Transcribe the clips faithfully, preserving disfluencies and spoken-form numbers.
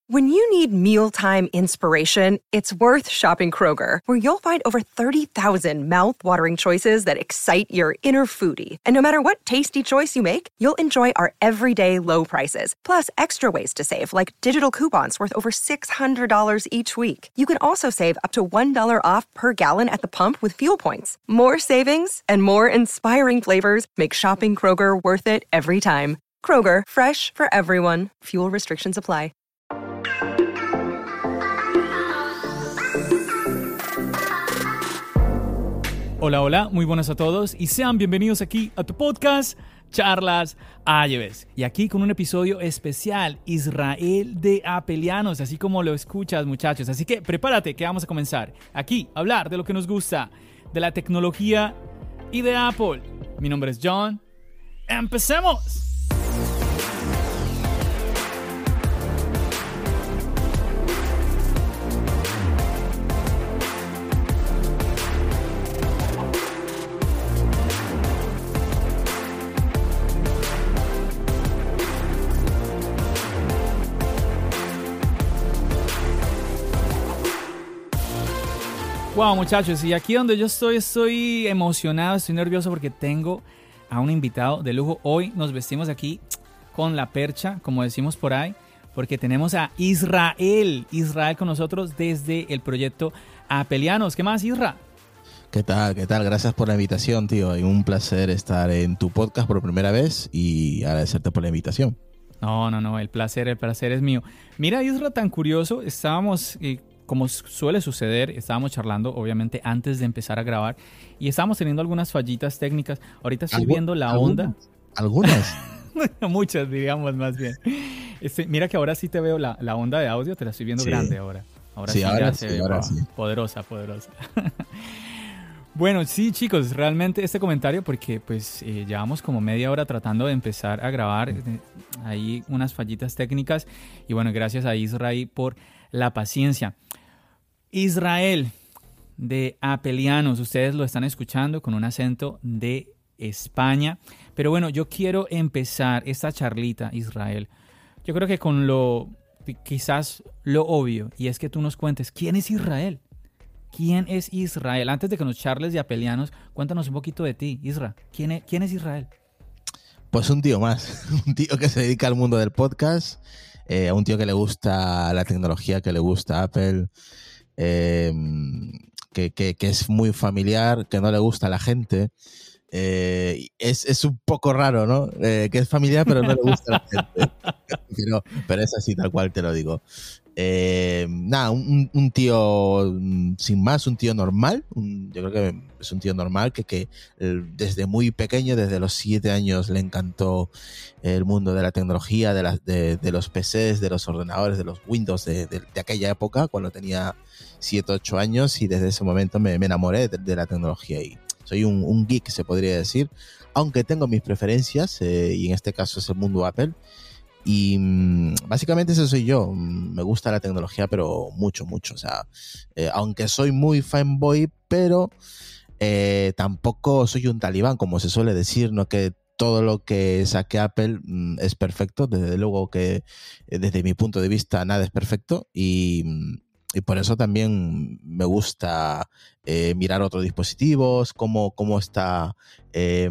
When you need mealtime inspiration, it's worth shopping Kroger, where you'll find over thirty thousand mouth-watering choices that excite your inner foodie. And no matter what tasty choice you make, you'll enjoy our everyday low prices, plus extra ways to save, like digital coupons worth over six hundred dollars each week. You can also save up to one dollar off per gallon at the pump with fuel points. More savings and more inspiring flavors make shopping Kroger worth it every time. Kroger, fresh for everyone. Fuel restrictions apply. Hola, hola, muy buenas a todos y sean bienvenidos aquí a tu podcast Charlas iOS. Y aquí con un episodio especial, Israel de Apelianos, así como lo escuchas, muchachos. Así que prepárate que vamos a comenzar aquí a hablar de lo que nos gusta, de la tecnología y de Apple. Mi nombre es John. ¡Empecemos! Wow, muchachos, y aquí donde yo estoy, estoy emocionado, estoy nervioso porque tengo a un invitado de lujo. Hoy nos vestimos aquí con la percha, como decimos por ahí, porque tenemos a Israel, Israel con nosotros desde el proyecto Apelianos. ¿Qué más, Isra? ¿Qué tal? ¿Qué tal? Gracias por la invitación, tío. Y un placer estar en tu podcast por primera vez y agradecerte por la invitación. No, no, no, el placer, el placer es mío. Mira, Isra, tan curioso, estábamos... Eh, Como suele suceder, estábamos charlando obviamente antes de empezar a grabar y estábamos teniendo algunas fallitas técnicas. Ahorita estoy ¿Algu- viendo la onda. ¿Algunas? Muchas, diríamos más bien. Este, mira que ahora sí te veo la, la onda de audio, te la estoy viendo sí. grande ahora. Ahora sí, sí ya ahora se sí, ve ahora wow, sí. poderosa, poderosa. Bueno, sí, chicos, realmente este comentario porque pues eh, llevamos como media hora tratando de empezar a grabar. Eh, hay unas fallitas técnicas y bueno, gracias a Israel por la paciencia. Israel de Apelianos, ustedes lo están escuchando con un acento de España, pero bueno, yo quiero empezar esta charlita, Israel, yo creo que con lo, quizás lo obvio, y es que tú nos cuentes, ¿quién es Israel? ¿Quién es Israel? Antes de que nos charles de Apelianos, cuéntanos un poquito de ti, Isra, ¿quién es, quién es Israel? Pues un tío más, un tío que se dedica al mundo del podcast, eh, un tío que le gusta la tecnología, que le gusta Apple, Eh, que, que, que es muy familiar, que no le gusta a la gente. Eh, es, es un poco raro, ¿no? Eh, que es familiar, pero no le gusta a la gente. pero, pero es así, tal cual te lo digo. Eh, nada, un, un tío sin más, un tío normal. Un, yo creo que es un tío normal que, que desde muy pequeño, desde los siete años, le encantó el mundo de la tecnología, de, la, de, de los P Cs, de los ordenadores, de los Windows de, de, de aquella época, cuando tenía siete, ocho años, y desde ese momento me, me enamoré de, de la tecnología y soy un, un geek, se podría decir, aunque tengo mis preferencias, eh, y en este caso es el mundo Apple. Y mmm, básicamente ese soy yo. Me gusta la tecnología, pero mucho, mucho. O sea, eh, aunque soy muy fanboy, pero eh, tampoco soy un talibán, como se suele decir, no que todo lo que saque Apple mmm, es perfecto. Desde luego que eh, desde mi punto de vista nada es perfecto y, y por eso también me gusta eh, mirar otros dispositivos, cómo, cómo está... Eh,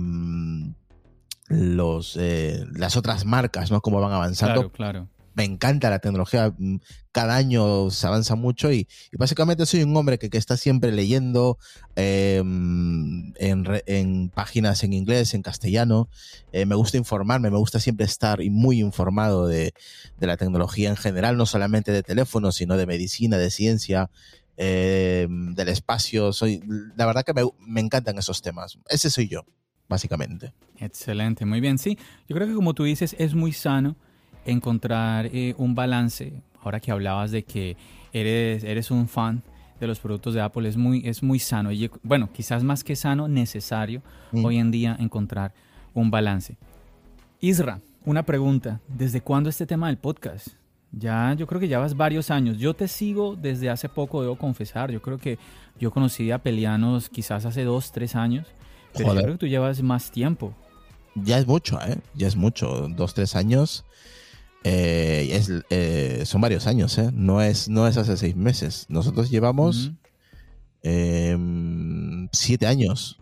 Los, eh, las otras marcas, ¿no? Cómo van avanzando. Claro, claro. Me encanta la tecnología, cada año se avanza mucho y, y básicamente soy un hombre que, que está siempre leyendo eh, en, en páginas en inglés, en castellano. Eh, me gusta informarme, me gusta siempre estar muy informado de, de la tecnología en general, no solamente de teléfonos, sino de medicina, de ciencia, eh, del espacio. Soy, la verdad que me, me encantan esos temas. Ese soy yo, básicamente. Excelente, muy bien. Sí, yo creo que como tú dices, es muy sano encontrar eh, un balance. Ahora que hablabas de que eres, eres un fan de los productos de Apple, es muy, es muy sano. Y bueno, quizás más que sano, necesario mm. hoy en día encontrar un balance. Isra, una pregunta. ¿Desde cuándo este tema del podcast? Ya, yo creo que ya vas varios años. Yo te sigo desde hace poco, debo confesar. Yo creo que yo conocí a Apelianos quizás hace dos, tres años. Pero yo creo que tú llevas más tiempo. Ya es mucho, ¿eh? Ya es mucho. Dos, tres años. Eh, es, eh, son varios años, ¿eh? No es, no es hace seis meses. Nosotros llevamos uh-huh. eh, siete años.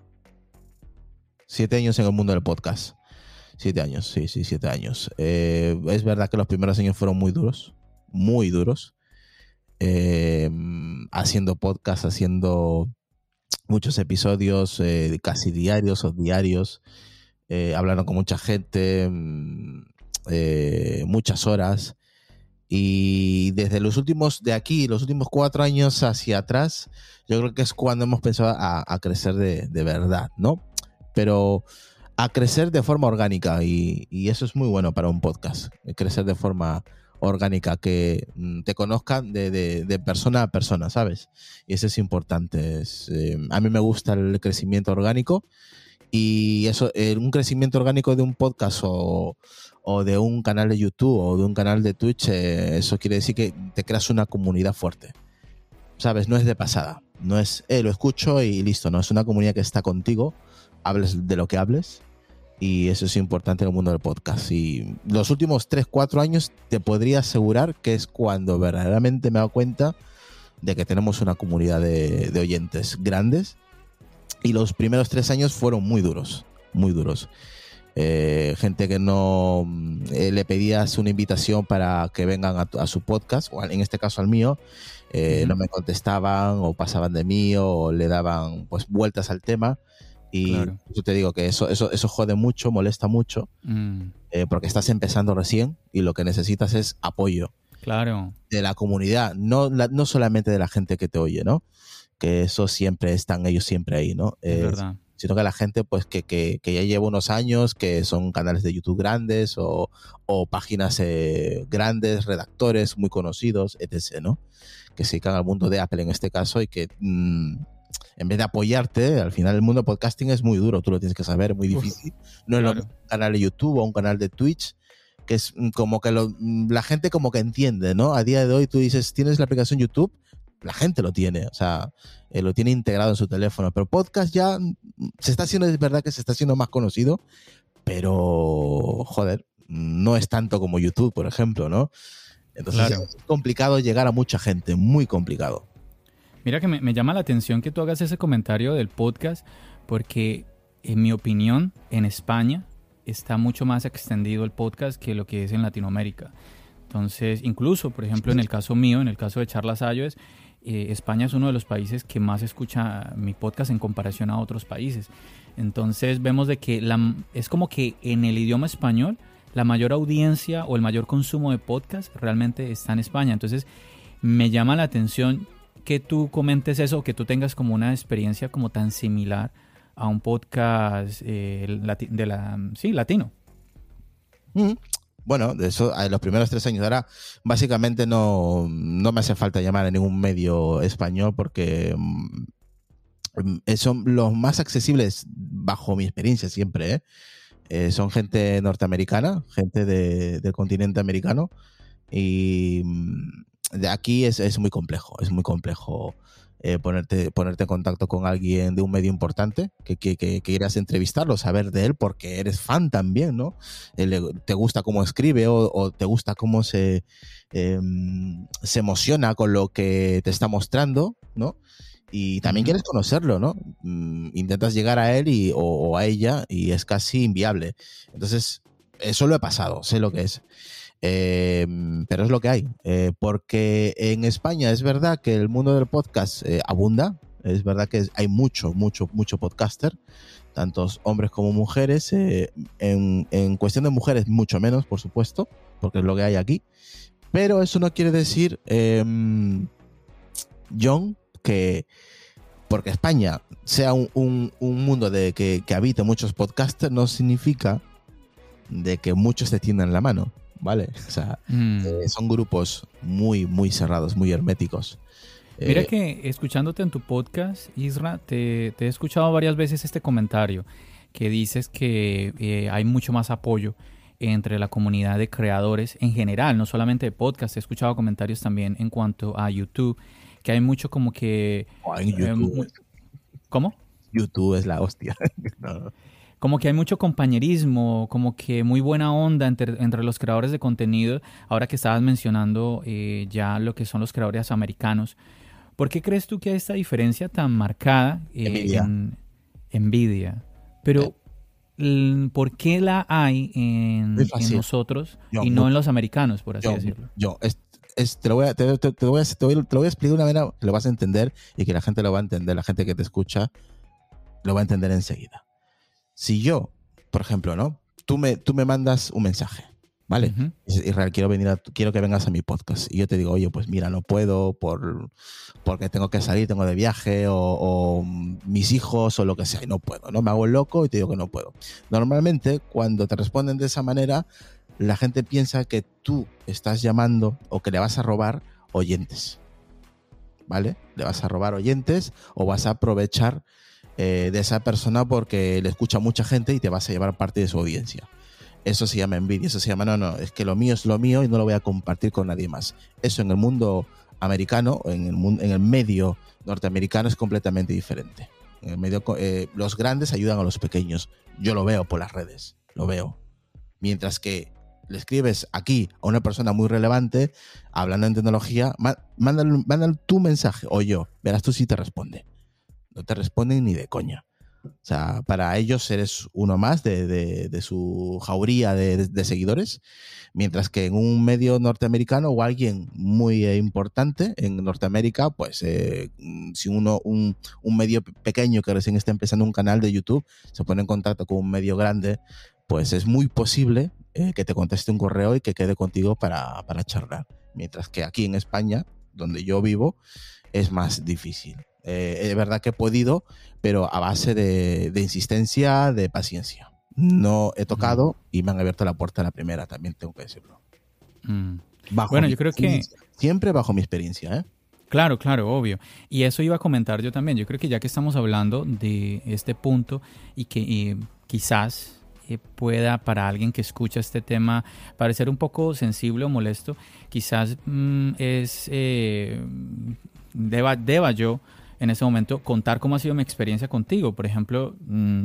Siete años en el mundo del podcast. Siete años, sí, sí, siete años. Eh, es verdad que los primeros años fueron muy duros, muy duros. Eh, haciendo podcast, haciendo muchos episodios eh, casi diarios o diarios, eh, hablando con mucha gente, eh, muchas horas. Y desde los últimos, de aquí, los últimos cuatro años hacia atrás, yo creo que es cuando hemos pensado a, a crecer de, de verdad, ¿no? Pero a crecer de forma orgánica y, y eso es muy bueno para un podcast, crecer de forma orgánica, que te conozcan de, de, de persona a persona, ¿sabes? Y eso es importante. Es, eh, a mí me gusta el crecimiento orgánico y eso, eh, un crecimiento orgánico de un podcast o, o de un canal de YouTube o de un canal de Twitch, eh, eso quiere decir que te creas una comunidad fuerte, ¿sabes? No es de pasada, no es, eh, lo escucho y listo, no, es una comunidad que está contigo, hables de lo que hables. Y eso es importante en el mundo del podcast. Y los últimos tres, cuatro años te podría asegurar que es cuando verdaderamente me he dado cuenta de que tenemos una comunidad de, de oyentes grandes. Y los primeros tres años fueron muy duros, muy duros. Eh, gente que no eh, le pedías una invitación para que vengan a, a su podcast, o en este caso al mío, eh, uh-huh. no me contestaban o pasaban de mí o le daban pues vueltas al tema. Y claro. yo te digo que eso, eso, eso jode mucho, molesta mucho, mm. eh, porque estás empezando recién y lo que necesitas es apoyo. Claro. De la comunidad, no, la, no solamente de la gente que te oye, ¿no? Que eso siempre están ellos siempre ahí, ¿no? Es eh, verdad. Sino que la gente pues que, que, que ya lleva unos años, que son canales de YouTube grandes o, o páginas eh, grandes, redactores muy conocidos, etcétera, ¿no? Que se dedican al mundo de Apple en este caso y que... Mmm, en vez de apoyarte, al final el mundo del podcasting es muy duro, tú lo tienes que saber, es muy difícil. Uf, no es claro. lo mismo un canal de YouTube o un canal de Twitch, que es como que lo, la gente como que entiende, ¿no? A día de hoy tú dices, ¿tienes la aplicación YouTube? La gente lo tiene, o sea, eh, lo tiene integrado en su teléfono, pero podcast ya se está haciendo, es verdad que se está haciendo más conocido, pero, joder, no es tanto como YouTube, por ejemplo, ¿no? Entonces claro. es complicado llegar a mucha gente, muy complicado. Mira que me, me llama la atención que tú hagas ese comentario del podcast porque, en mi opinión, en España está mucho más extendido el podcast que lo que es en Latinoamérica. Entonces, incluso, por ejemplo, en el caso mío, en el caso de Charlas iOS, eh, España es uno de los países que más escucha mi podcast en comparación a otros países. Entonces, vemos de que la, es como que en el idioma español la mayor audiencia o el mayor consumo de podcast realmente está en España. Entonces, me llama la atención que tú comentes eso, que tú tengas como una experiencia como tan similar a un podcast eh, lati- de la, sí, latino. Mm. Bueno, de eso, en los primeros tres años. Ahora, básicamente no, no me hace falta llamar a ningún medio español porque mm, son los más accesibles, bajo mi experiencia siempre, ¿eh? Eh, son gente norteamericana, gente de, del continente americano y... Mm, de aquí es, es muy complejo, es muy complejo eh, ponerte, ponerte en contacto con alguien de un medio importante, que, que, que, que quieras entrevistarlo, saber de él, porque eres fan también, ¿no? Eh, te gusta cómo escribe o, o te gusta cómo se, eh, se emociona con lo que te está mostrando, ¿no? Y también uh-huh. quieres conocerlo, ¿no? Mm, intentas llegar a él y, o, o a ella y es casi inviable. Entonces, eso lo he pasado, sé lo que es. Eh, pero es lo que hay, eh, porque en España es verdad que el mundo del podcast eh, abunda, es verdad que hay mucho, mucho, mucho podcaster, tantos hombres como mujeres, eh, en, en cuestión de mujeres mucho menos, por supuesto, porque es lo que hay aquí, pero eso no quiere decir, eh, John, que porque España sea un, un, un mundo de que, que habite muchos podcasters no significa de que muchos te tiendan la mano. ¿Vale? O sea, mm. eh, son grupos muy, muy cerrados, muy herméticos. Mira eh, que escuchándote en tu podcast, Isra, te, te he escuchado varias veces este comentario que dices que eh, hay mucho más apoyo entre la comunidad de creadores en general, no solamente de podcast. He escuchado comentarios también en cuanto a YouTube, que hay mucho como que... Oh, en YouTube. Eh, ¿Cómo? YouTube es la hostia. No. como que hay mucho compañerismo, como que muy buena onda entre, entre los creadores de contenido, ahora que estabas mencionando eh, ya lo que son los creadores americanos. ¿Por qué crees tú que hay esta diferencia tan marcada eh, Envidia. en envidia? Pero, eh. ¿por qué la hay en, en nosotros yo, y no muy, en los americanos, por así yo, decirlo? Yo, es, es, te, lo voy a, te, te, te, voy a, te, voy, te lo voy a explicar de una manera que lo vas a entender y que la gente lo va a entender, la gente que te escucha lo va a entender enseguida. Si yo, por ejemplo, ¿no? Tú me, tú me mandas un mensaje, ¿vale? Uh-huh. Israel, quiero venir a, quiero que vengas a mi podcast. Y yo te digo, oye, pues mira, no puedo por, porque tengo que salir, tengo de viaje o, o mis hijos o lo que sea, y no puedo, ¿no? Me hago el loco y te digo que no puedo. Normalmente, cuando te responden de esa manera, la gente piensa que tú estás llamando o que le vas a robar oyentes, ¿vale? Le vas a robar oyentes o vas a aprovechar Eh, de esa persona porque le escucha mucha gente y te vas a llevar parte de su audiencia. Eso se llama envidia, eso se llama no, no, es que lo mío es lo mío y no lo voy a compartir con nadie más. Eso en el mundo americano, en el, mundo, en el medio norteamericano es completamente diferente. En el medio, eh, los grandes ayudan a los pequeños. Yo lo veo por las redes, lo veo. Mientras que le escribes aquí a una persona muy relevante, hablando en tecnología, mándale, mándale tu mensaje o yo, verás tú si te responde. No te responden ni de coña. O sea, para ellos eres uno más de, de, de su jauría de, de, de seguidores, mientras que en un medio norteamericano o alguien muy eh, importante en Norteamérica, pues eh, si uno, un, un medio pequeño que recién está empezando un canal de YouTube, se pone en contacto con un medio grande, pues es muy posible eh, que te conteste un correo y que quede contigo para, para charlar. Mientras que aquí en España, donde yo vivo, es más difícil. Eh, es verdad que he podido, pero a base de, de insistencia, de paciencia. No he tocado mm. y me han abierto la puerta a la primera, también tengo que decirlo. Mm. Bueno, yo creo que... Siempre bajo mi experiencia, ¿eh? Claro, claro, obvio. Y eso iba a comentar yo también. Yo creo que ya que estamos hablando de este punto y que eh, quizás eh, pueda para alguien que escucha este tema parecer un poco sensible o molesto, quizás mm, es... Eh, deba, deba yo... en ese momento contar cómo ha sido mi experiencia contigo. Por ejemplo,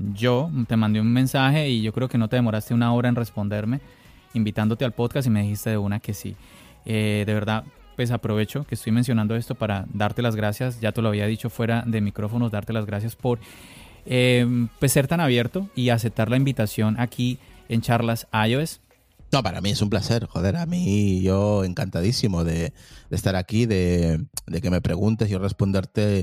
yo te mandé un mensaje y yo creo que no te demoraste una hora en responderme, invitándote al podcast y me dijiste de una que sí. Eh, de verdad, pues aprovecho que estoy mencionando esto para darte las gracias. Ya te lo había dicho fuera de micrófonos, darte las gracias por eh, pues ser tan abierto y aceptar la invitación aquí en Charlas iOS. No, para mí es un placer, joder, a mí yo encantadísimo de, de estar aquí, de, de que me preguntes y yo responderte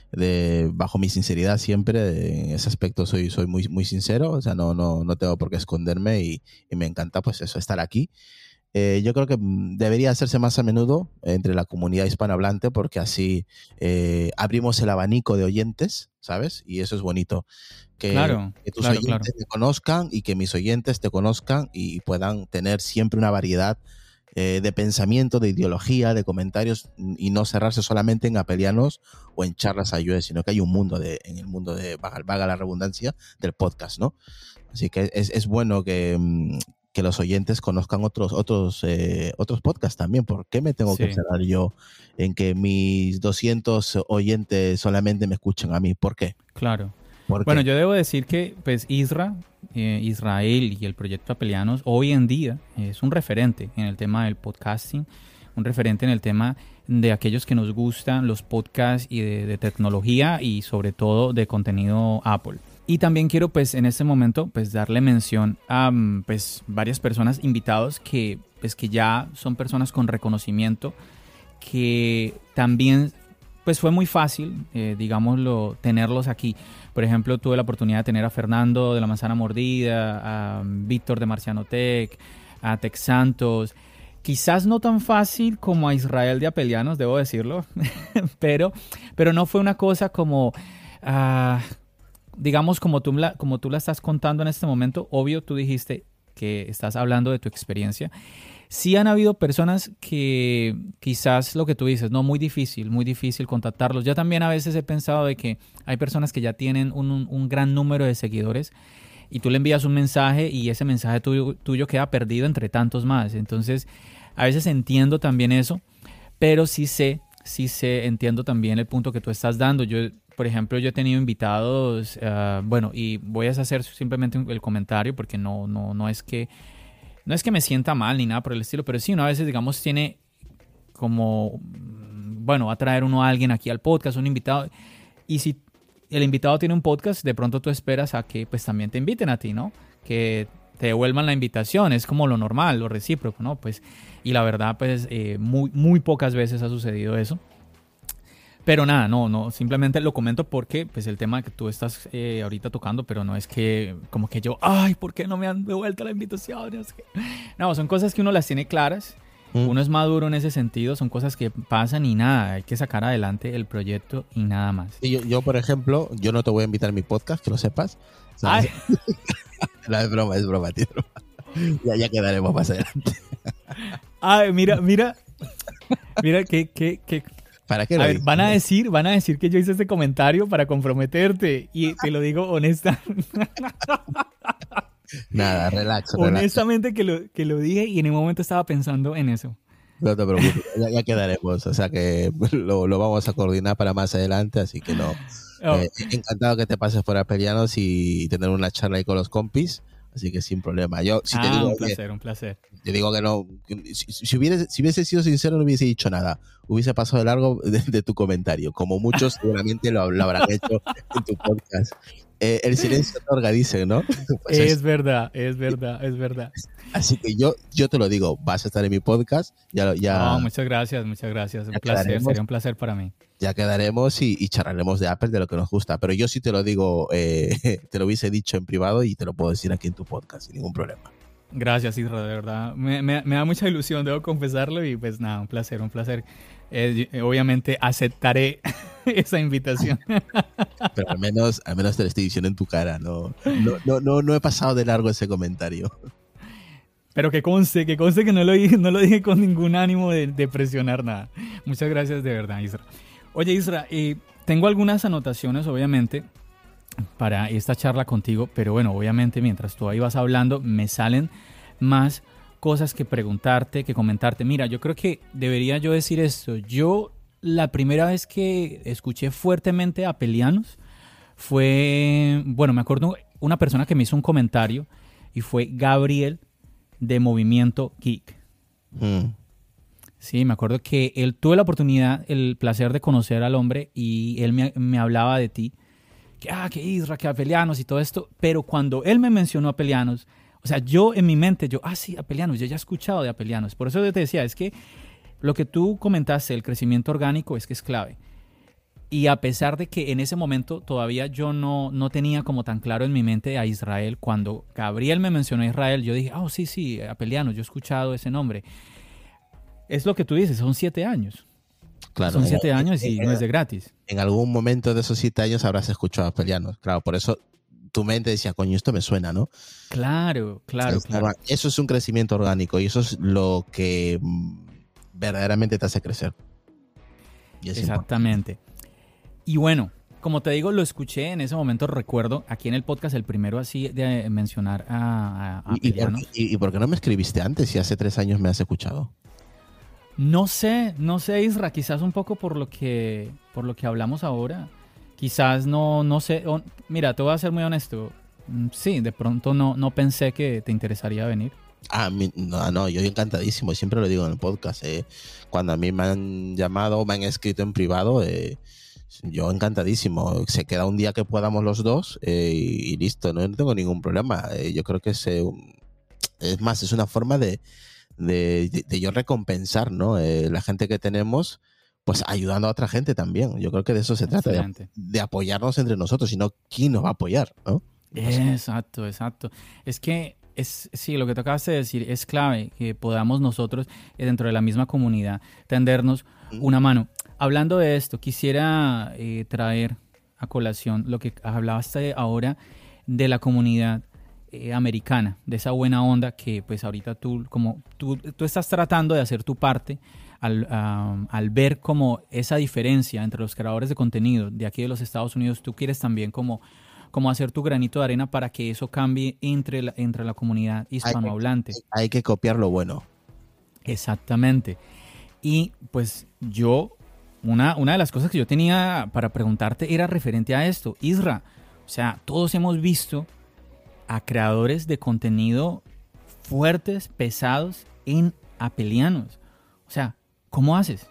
de, bajo mi sinceridad siempre. En ese aspecto soy, soy muy, muy sincero, o sea, no, no, no tengo por qué esconderme y, y me encanta pues eso, estar aquí. Eh, yo creo que debería hacerse más a menudo entre la comunidad hispanohablante porque así eh, abrimos el abanico de oyentes, ¿sabes? Y eso es bonito. Que, claro, que tus claro, oyentes claro. te conozcan y que mis oyentes te conozcan y puedan tener siempre una variedad eh, de pensamiento, de ideología, de comentarios y no cerrarse solamente en apelianos o en charlas iOS, sino que hay un mundo de, en el mundo de, vaga, vaga la redundancia, del podcast, ¿no? Así que es, es bueno que... que los oyentes conozcan otros otros eh, otros podcasts también. ¿Por qué me tengo sí. que cerrar yo en que mis doscientos oyentes solamente me escuchen a mí? ¿Por qué? Claro. ¿Por bueno, qué? yo debo decir que pues Isra, eh, Israel y el Proyecto Apelianos hoy en día es un referente en el tema del podcasting, un referente en el tema de aquellos que nos gustan los podcasts y de, de tecnología y sobre todo de contenido Apple. Y también quiero pues en este momento pues darle mención a pues varias personas invitados que pues que ya son personas con reconocimiento, que también pues fue muy fácil, eh, digámoslo, tenerlos aquí. Por ejemplo, tuve la oportunidad de tener a Fernando de La Manzana Mordida, a Víctor de Marciano Tech, a Tech Santos. Quizás no tan fácil como a Israel de Apelianos, debo decirlo, pero, pero no fue una cosa como... Uh, digamos, como tú, la, como tú la estás contando en este momento. Obvio, tú dijiste que estás hablando de tu experiencia. Sí han habido personas que quizás lo que tú dices, no, muy difícil, muy difícil contactarlos. Yo también a veces he pensado de que hay personas que ya tienen un, un, un gran número de seguidores y tú le envías un mensaje y ese mensaje tuyo, tuyo queda perdido entre tantos más. Entonces, a veces entiendo también eso, pero sí sé, sí sé, entiendo también el punto que tú estás dando. Yo... por ejemplo, yo he tenido invitados, uh, bueno, y voy a hacer simplemente el comentario porque no, no, no es que no es que me sienta mal ni nada por el estilo, pero sí, uno a veces, digamos, tiene como, bueno, va a traer uno a alguien aquí al podcast, un invitado, y si el invitado tiene un podcast, de pronto tú esperas a que pues también te inviten a ti, ¿no? Que te devuelvan la invitación, es como lo normal, lo recíproco, ¿no? Pues, y la verdad, pues, eh, muy, muy pocas veces ha sucedido eso. Pero nada, no, no, simplemente lo comento porque pues el tema que tú estás eh, ahorita tocando, pero no es que como que yo, ay, ¿por qué no me han devuelto la invitación? No, sé qué. No, son cosas que uno las tiene claras, mm. uno es maduro en ese sentido, son cosas que pasan y nada, hay que sacar adelante el proyecto y nada más. Y yo, yo, por ejemplo, yo no te voy a invitar a mi podcast, que lo sepas. ¿Sabes? No, es broma, es broma, tío. Ya, ya quedaremos más adelante. Ay, mira, mira, mira que... que, que ¿Para qué a lo ver, dices? van a decir, van a decir que yo hice este comentario para comprometerte y te lo digo honesta. Nada, relax, relax. Honestamente que lo, que lo dije y en un momento estaba pensando en eso. No te preocupes, ya, ya quedaremos. O sea que lo, lo vamos a coordinar para más adelante, así que no. Oh. Eh, encantado que te pases por Apelianos y tener una charla ahí con los compis. Así que sin problema. Yo, si ah, te digo, un placer, oye, un placer. Te digo que no. Que si, si, hubiese, si hubiese sido sincero, no hubiese dicho nada. Hubiese pasado de largo de, de tu comentario. Como muchos seguramente lo, lo habrán hecho en tu podcast. Eh, el silencio otorga, dicen, ¿no? Pues es, es verdad, es verdad, es verdad. Así que yo, yo te lo digo, vas a estar en mi podcast. Ya, ya, oh, muchas gracias, muchas gracias. Un placer, quedaremos, sería un placer para mí. Ya quedaremos y, y charlaremos de Apple, de lo que nos gusta. Pero yo sí te lo digo, eh, te lo hubiese dicho en privado y te lo puedo decir aquí en tu podcast sin ningún problema. Gracias, Isra, de verdad. Me, me, me da mucha ilusión, debo confesarlo. Y pues nada, un placer, un placer. Eh, obviamente aceptaré esa invitación. Pero al menos, al menos te lo estoy diciendo en tu cara. No, no, no, no, no he pasado de largo ese comentario. Pero que conste, que conste que no lo dije, no lo dije con ningún ánimo de, de presionar nada. Muchas gracias de verdad, Isra. Oye, Isra, eh, tengo algunas anotaciones, obviamente, para esta charla contigo, pero bueno, obviamente mientras tú ahí vas hablando, me salen más cosas que preguntarte, que comentarte. Mira, yo creo que debería yo decir esto. Yo, la primera vez que escuché fuertemente a Apelianos fue, bueno, me acuerdo una persona que me hizo un comentario y fue Gabriel de Movimiento Geek. Mm. Sí, me acuerdo que él tuve la oportunidad, el placer de conocer al hombre y él me, me hablaba de ti. Que, ah, que Isra, que Apelianos y todo esto. Pero cuando él me mencionó a Apelianos, o sea, yo en mi mente, yo, ah, sí, Apelianos, yo ya he escuchado de Apelianos. Por eso yo te decía, es que lo que tú comentaste, el crecimiento orgánico, es que es clave. Y a pesar de que en ese momento todavía yo no, no tenía como tan claro en mi mente a Israel, cuando Gabriel me mencionó a Israel, yo dije, ah, oh, sí, sí, Apelianos, yo he escuchado ese nombre. Es lo que tú dices, son siete años. Claro, son siete en, años y en, no es de gratis. En algún momento de esos siete años habrás escuchado a Apelianos. Claro, por eso tu mente decía, coño, esto me suena, ¿no? Claro, claro, Entonces, claro. Eso es un crecimiento orgánico y eso es lo que verdaderamente te hace crecer. Y es Exactamente. Importante. Y bueno, como te digo, lo escuché en ese momento, recuerdo, aquí en el podcast, el primero así de mencionar a, a, a ¿Y, y, por, y, ¿Y por qué no me escribiste antes si hace tres años me has escuchado? No sé, no sé, Isra, quizás un poco por lo que, por lo que hablamos ahora. Quizás no, no sé. Oh, mira, te voy a ser muy honesto. Sí, de pronto no, no pensé que te interesaría venir. Ah, no, no, yo encantadísimo, siempre lo digo en el podcast. Eh, cuando a mí me han llamado o me han escrito en privado, eh, yo encantadísimo. Se queda un día que podamos los dos eh, y, y listo, no, no tengo ningún problema. Eh, yo creo que es, eh, es más, es una forma de, de, de, de yo recompensar, ¿no? Eh, la gente que tenemos, pues ayudando a otra gente también. Yo creo que de eso se trata, de, de apoyarnos entre nosotros, sino quién nos va a apoyar, ¿no? Exacto, exacto. Es que es, sí, lo que te acabas de decir es clave, que podamos nosotros, dentro de la misma comunidad, tendernos una mano. Hablando de esto, quisiera eh, traer a colación lo que hablaste ahora de la comunidad eh, americana, de esa buena onda que pues ahorita tú, como tú, tú estás tratando de hacer tu parte al, um, al ver como esa diferencia entre los creadores de contenido de aquí de los Estados Unidos, tú quieres también como como hacer tu granito de arena para que eso cambie entre la, entre la comunidad hispanohablante. Hay, hay que copiar lo bueno. Exactamente. Y pues yo una, una de las cosas que yo tenía para preguntarte era referente a esto. Isra, o sea, todos hemos visto a creadores de contenido fuertes, pesados en apelianos. O sea, ¿cómo haces?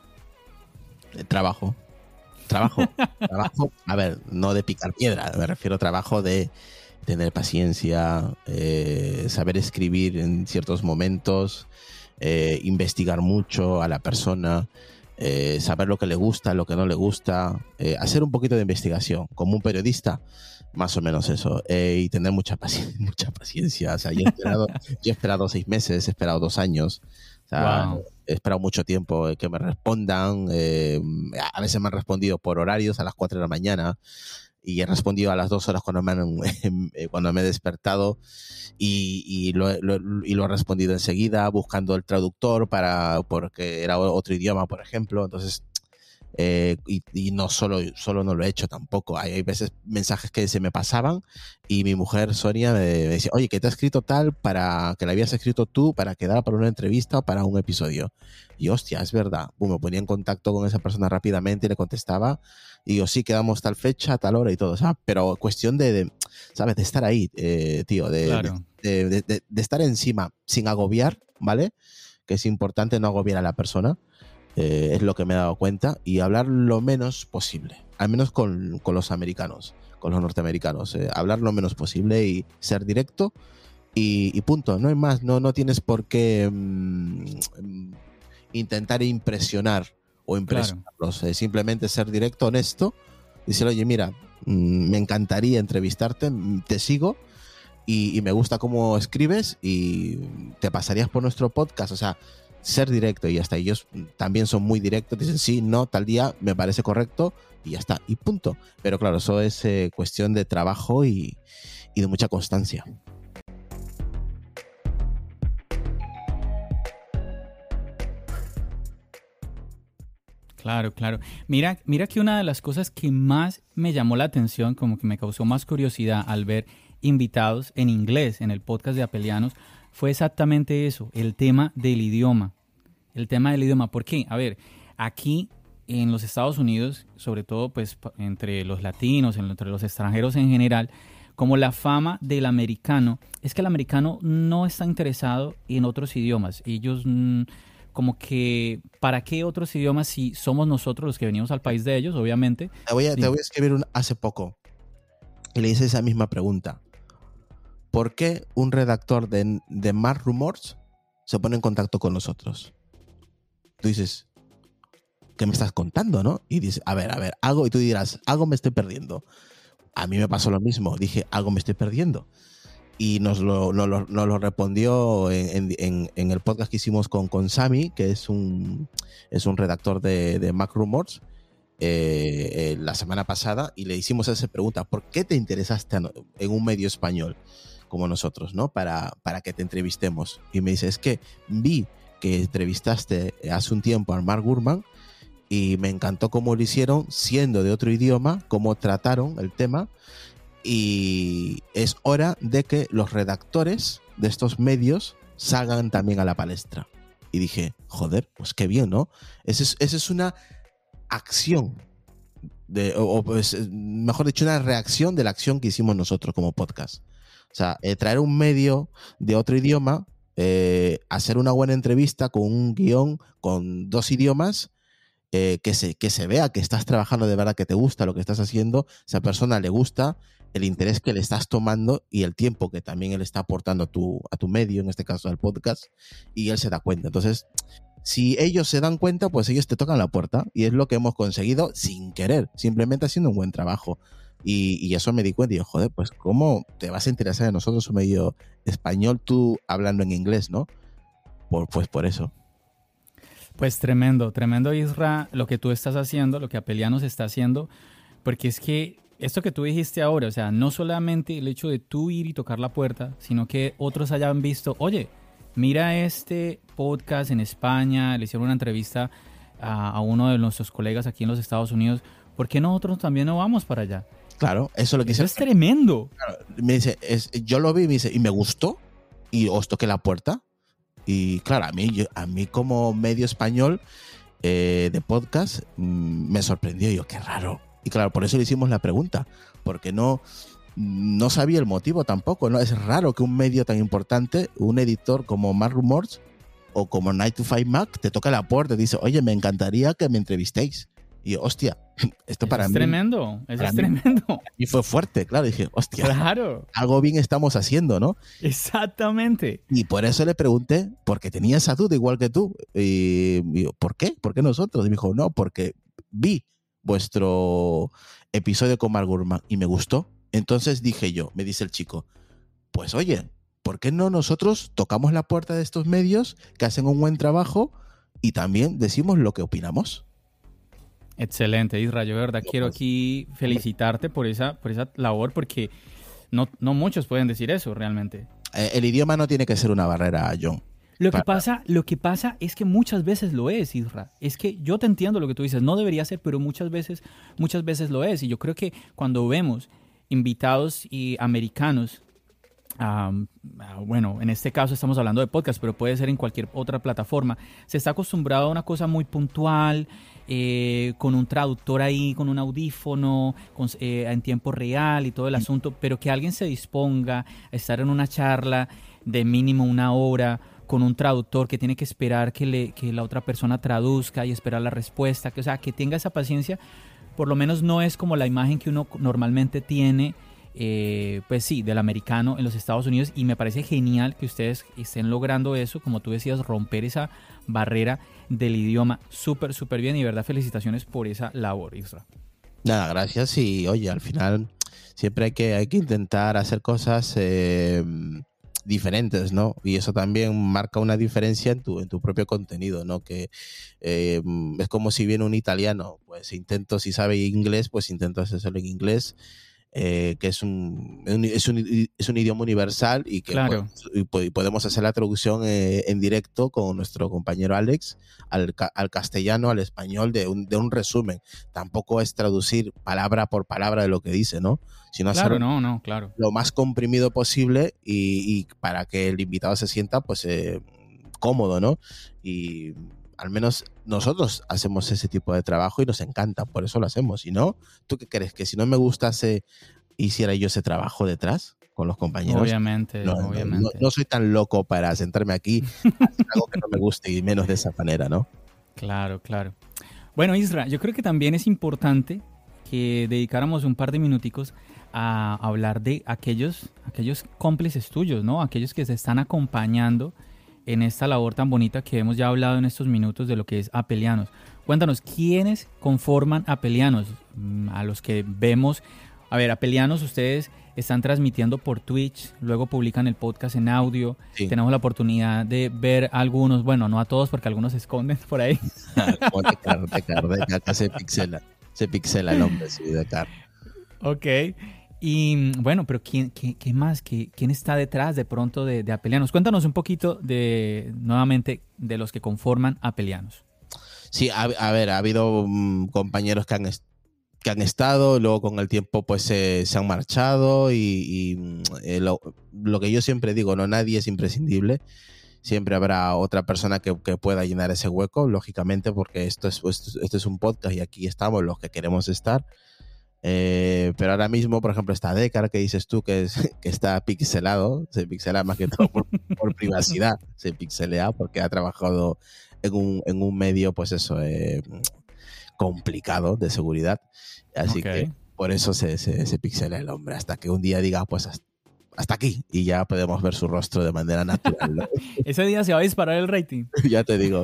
Trabajo. Trabajo. Trabajo, a ver, no de picar piedra, me refiero a trabajo de tener paciencia, eh, saber escribir en ciertos momentos, eh, investigar mucho a la persona, eh, saber lo que le gusta, lo que no le gusta, eh, hacer un poquito de investigación. Como un periodista, más o menos eso. Eh, y tener mucha paciencia, mucha paciencia. O sea, yo he esperado, yo he esperado seis meses, he esperado dos años. O sea, wow. He esperado mucho tiempo que me respondan. Eh, a veces me han respondido por horarios a las cuatro de la mañana. Y he respondido a las dos horas cuando me, han, cuando me he despertado y, y, lo, lo, y lo he respondido enseguida buscando el traductor para porque era otro idioma, por ejemplo. Entonces, eh, y, y no solo, solo no lo he hecho tampoco. Hay, hay veces mensajes que se me pasaban y mi mujer Sonia me, me decía, oye, que te ha escrito tal para que la habías escrito tú para quedar para una entrevista o para un episodio. Y hostia, es verdad. Bueno, me ponía en contacto con esa persona rápidamente y le contestaba. Y yo, sí, quedamos tal fecha, tal hora y todo, ¿sabes? Pero cuestión de, de ¿sabes? De estar ahí, eh, tío, de, claro. de, de, de, de estar encima sin agobiar, ¿vale? Que es importante no agobiar a la persona, eh, es lo que me he dado cuenta, y hablar lo menos posible, al menos con, con los americanos, con los norteamericanos, eh, hablar lo menos posible y ser directo y, y punto, no hay más, no, no tienes por qué mmm, intentar impresionar o impresionarlos, claro. eh, simplemente ser directo, honesto, y decir, oye, mira, mmm, me encantaría entrevistarte, te sigo y, y me gusta cómo escribes y te pasarías por nuestro podcast, o sea, ser directo y ya está. Ellos también son muy directos, dicen sí, no, tal día me parece correcto y ya está, y punto. Pero claro, eso es eh, cuestión de trabajo y, y de mucha constancia. Claro, claro. Mira, mira que una de las cosas que más me llamó la atención, como que me causó más curiosidad al ver invitados en inglés en el podcast de Apelianos, fue exactamente eso, el tema del idioma. El tema del idioma. ¿Por qué? A ver, aquí en los Estados Unidos, sobre todo pues entre los latinos, entre los extranjeros en general, como la fama del americano, es que el americano no está interesado en otros idiomas. Ellos... Mmm, como que, ¿para qué otros idiomas si somos nosotros los que venimos al país de ellos, obviamente? Te voy a, te voy a escribir un, hace poco y le hice esa misma pregunta. ¿Por qué un redactor de, de Mad Rumors se pone en contacto con nosotros? Tú dices, ¿qué me estás contando, no? Y dices, a ver, a ver, algo, y tú dirás, algo me estoy perdiendo. A mí me pasó lo mismo, dije, algo me estoy perdiendo. Y nos lo, nos lo, nos lo respondió en, en, en el podcast que hicimos con, con Sammy, que es un, es un redactor de, de Mac Rumors, eh, eh, la semana pasada, y le hicimos esa pregunta, ¿por qué te interesaste en un medio español como nosotros, ¿no? Para, para que te entrevistemos. Y me dice, es que vi que entrevistaste hace un tiempo a Mark Gurman y me encantó cómo lo hicieron, siendo de otro idioma, cómo trataron el tema. Y es hora de que los redactores de estos medios salgan también a la palestra. Y dije, joder, pues qué bien, ¿no? Esa es, esa es una acción, de, o, o pues, mejor dicho, una reacción de la acción que hicimos nosotros como podcast. O sea, eh, traer un medio de otro idioma, eh, hacer una buena entrevista con un guión con dos idiomas, eh, que, se, que se vea que estás trabajando de verdad, que te gusta lo que estás haciendo, esa persona le gusta el interés que le estás tomando y el tiempo que también él está aportando a tu, a tu medio, en este caso al podcast, y él se da cuenta. Entonces, si ellos se dan cuenta, pues ellos te tocan la puerta, y es lo que hemos conseguido sin querer, simplemente haciendo un buen trabajo. Y, y eso me di cuenta y yo, joder, pues ¿cómo te vas a interesar en nosotros un medio español, tú hablando en inglés, ¿no? Por, pues por eso. Pues tremendo, tremendo, Isra, lo que tú estás haciendo, lo que Apelianos está haciendo, porque es que esto que tú dijiste ahora, o sea, no solamente el hecho de tú ir y tocar la puerta, sino que otros hayan visto, oye, mira este podcast en España, le hicieron una entrevista a, a uno de nuestros colegas aquí en los Estados Unidos, ¿por qué nosotros también no vamos para allá? Claro, eso es lo que Eso es tremendo. Claro, me dice, es, yo lo vi y me dice, y me gustó, y os toqué la puerta, y claro, a mí, yo, a mí como medio español, eh, de podcast, mmm, me sorprendió. Y yo, qué raro. Y claro, por eso le hicimos la pregunta, porque no, no sabía el motivo tampoco, ¿no? Es raro que un medio tan importante, un editor como Mac Rumors o como nine to five Mac, te toca la puerta y te dice, oye, me encantaría que me entrevistéis. Y yo, hostia, esto Eso para es mí... tremendo, eso es mí, tremendo. Y fue fuerte, claro. Dije, hostia, claro. algo bien estamos haciendo, ¿no? Exactamente. Y por eso le pregunté, porque tenía esa duda igual que tú. Y, y yo, ¿por qué? ¿Por qué nosotros? Y me dijo, no, porque vi vuestro episodio con Mark Gurman y me gustó. Entonces dije yo, me dice el chico, pues oye, ¿por qué no nosotros tocamos la puerta de estos medios que hacen un buen trabajo y también decimos lo que opinamos? Excelente, Isra. Yo de verdad quiero aquí felicitarte por esa, por esa labor, porque no, no muchos pueden decir eso realmente. Eh, el idioma no tiene que ser una barrera, John. Lo que, pasa, lo que pasa es que muchas veces lo es, Isra. Es que yo te entiendo lo que tú dices, no debería ser, pero muchas veces, muchas veces lo es. Y yo creo que cuando vemos invitados y americanos, um, bueno, en este caso estamos hablando de podcast, pero puede ser en cualquier otra plataforma, se está acostumbrado a una cosa muy puntual, eh, con un traductor ahí, con un audífono, con, eh, en tiempo real y todo el asunto, pero que alguien se disponga a estar en una charla de mínimo una hora con un traductor que tiene que esperar que, le, que la otra persona traduzca y esperar la respuesta, que, o sea, que tenga esa paciencia, por lo menos no es como la imagen que uno normalmente tiene, eh, pues sí, del americano en los Estados Unidos, y me parece genial que ustedes estén logrando eso, como tú decías, romper esa barrera del idioma. Súper, súper bien, y de verdad felicitaciones por esa labor, Isra. Nada, gracias. Y oye, al final siempre hay que, hay que intentar hacer cosas eh, diferentes, ¿no? Y eso también marca una diferencia en tu, en tu propio contenido, ¿no? Que eh, es como si viene un italiano, pues intento, si sabe inglés, pues intento hacerlo en inglés. Eh, que es un, es, un, es un idioma universal y que claro. pues, y podemos hacer la traducción eh, en directo con nuestro compañero Alex al, al castellano, al español, de un, de un resumen. Tampoco es traducir palabra por palabra de lo que dice, ¿no? Sino claro, hacer no, no, claro. lo más comprimido posible y, y para que el invitado se sienta pues eh, cómodo, ¿no? Y al menos nosotros hacemos ese tipo de trabajo y nos encanta, por eso lo hacemos. Si no, ¿tú qué crees? ¿Que si no me gustase, hiciera yo ese trabajo detrás con los compañeros? Obviamente, no, obviamente. No, no, no soy tan loco para sentarme aquí a hacer algo que no me guste y menos de esa manera, ¿no? Claro, claro. Bueno, Isra, yo creo que también es importante que dedicáramos un par de minuticos a hablar de aquellos, aquellos cómplices tuyos, ¿no? Aquellos que se están acompañando en esta labor tan bonita que hemos ya hablado en estos minutos de lo que es Apelianos. Cuéntanos, ¿quiénes conforman Apelianos? A los que vemos, a ver, Apelianos, ustedes están transmitiendo por Twitch, luego publican el podcast en audio, sí. Tenemos la oportunidad de ver a algunos, bueno, no a todos porque algunos se esconden por ahí. de car, de car, de car, acá se pixela, se pixela el hombre, sí, de car. Ok. Y bueno, pero ¿quién, qué, qué más? ¿Qué, ¿Quién está detrás de pronto de, de Apelianos? Cuéntanos un poquito de, nuevamente, de los que conforman Apelianos. Sí, a, a ver, ha habido um, compañeros que han, que han estado, luego con el tiempo pues eh, se han marchado y, y eh, lo, lo que yo siempre digo, no, nadie es imprescindible. Siempre habrá otra persona que, que pueda llenar ese hueco, lógicamente, porque esto es, esto, esto es un podcast y aquí estamos los que queremos estar. Eh, pero ahora mismo, por ejemplo, está Decar, que dices tú que, es, que está pixelado, se pixela más que todo por, por privacidad, se pixelea porque ha trabajado en un, en un medio, pues eso, eh, complicado de seguridad. Así okay. que por eso se, se, se pixela el hombre, hasta que un día diga, pues hasta, hasta aquí, y ya podemos ver su rostro de manera natural, ¿no? Ese día se va a disparar el rating. Ya te digo.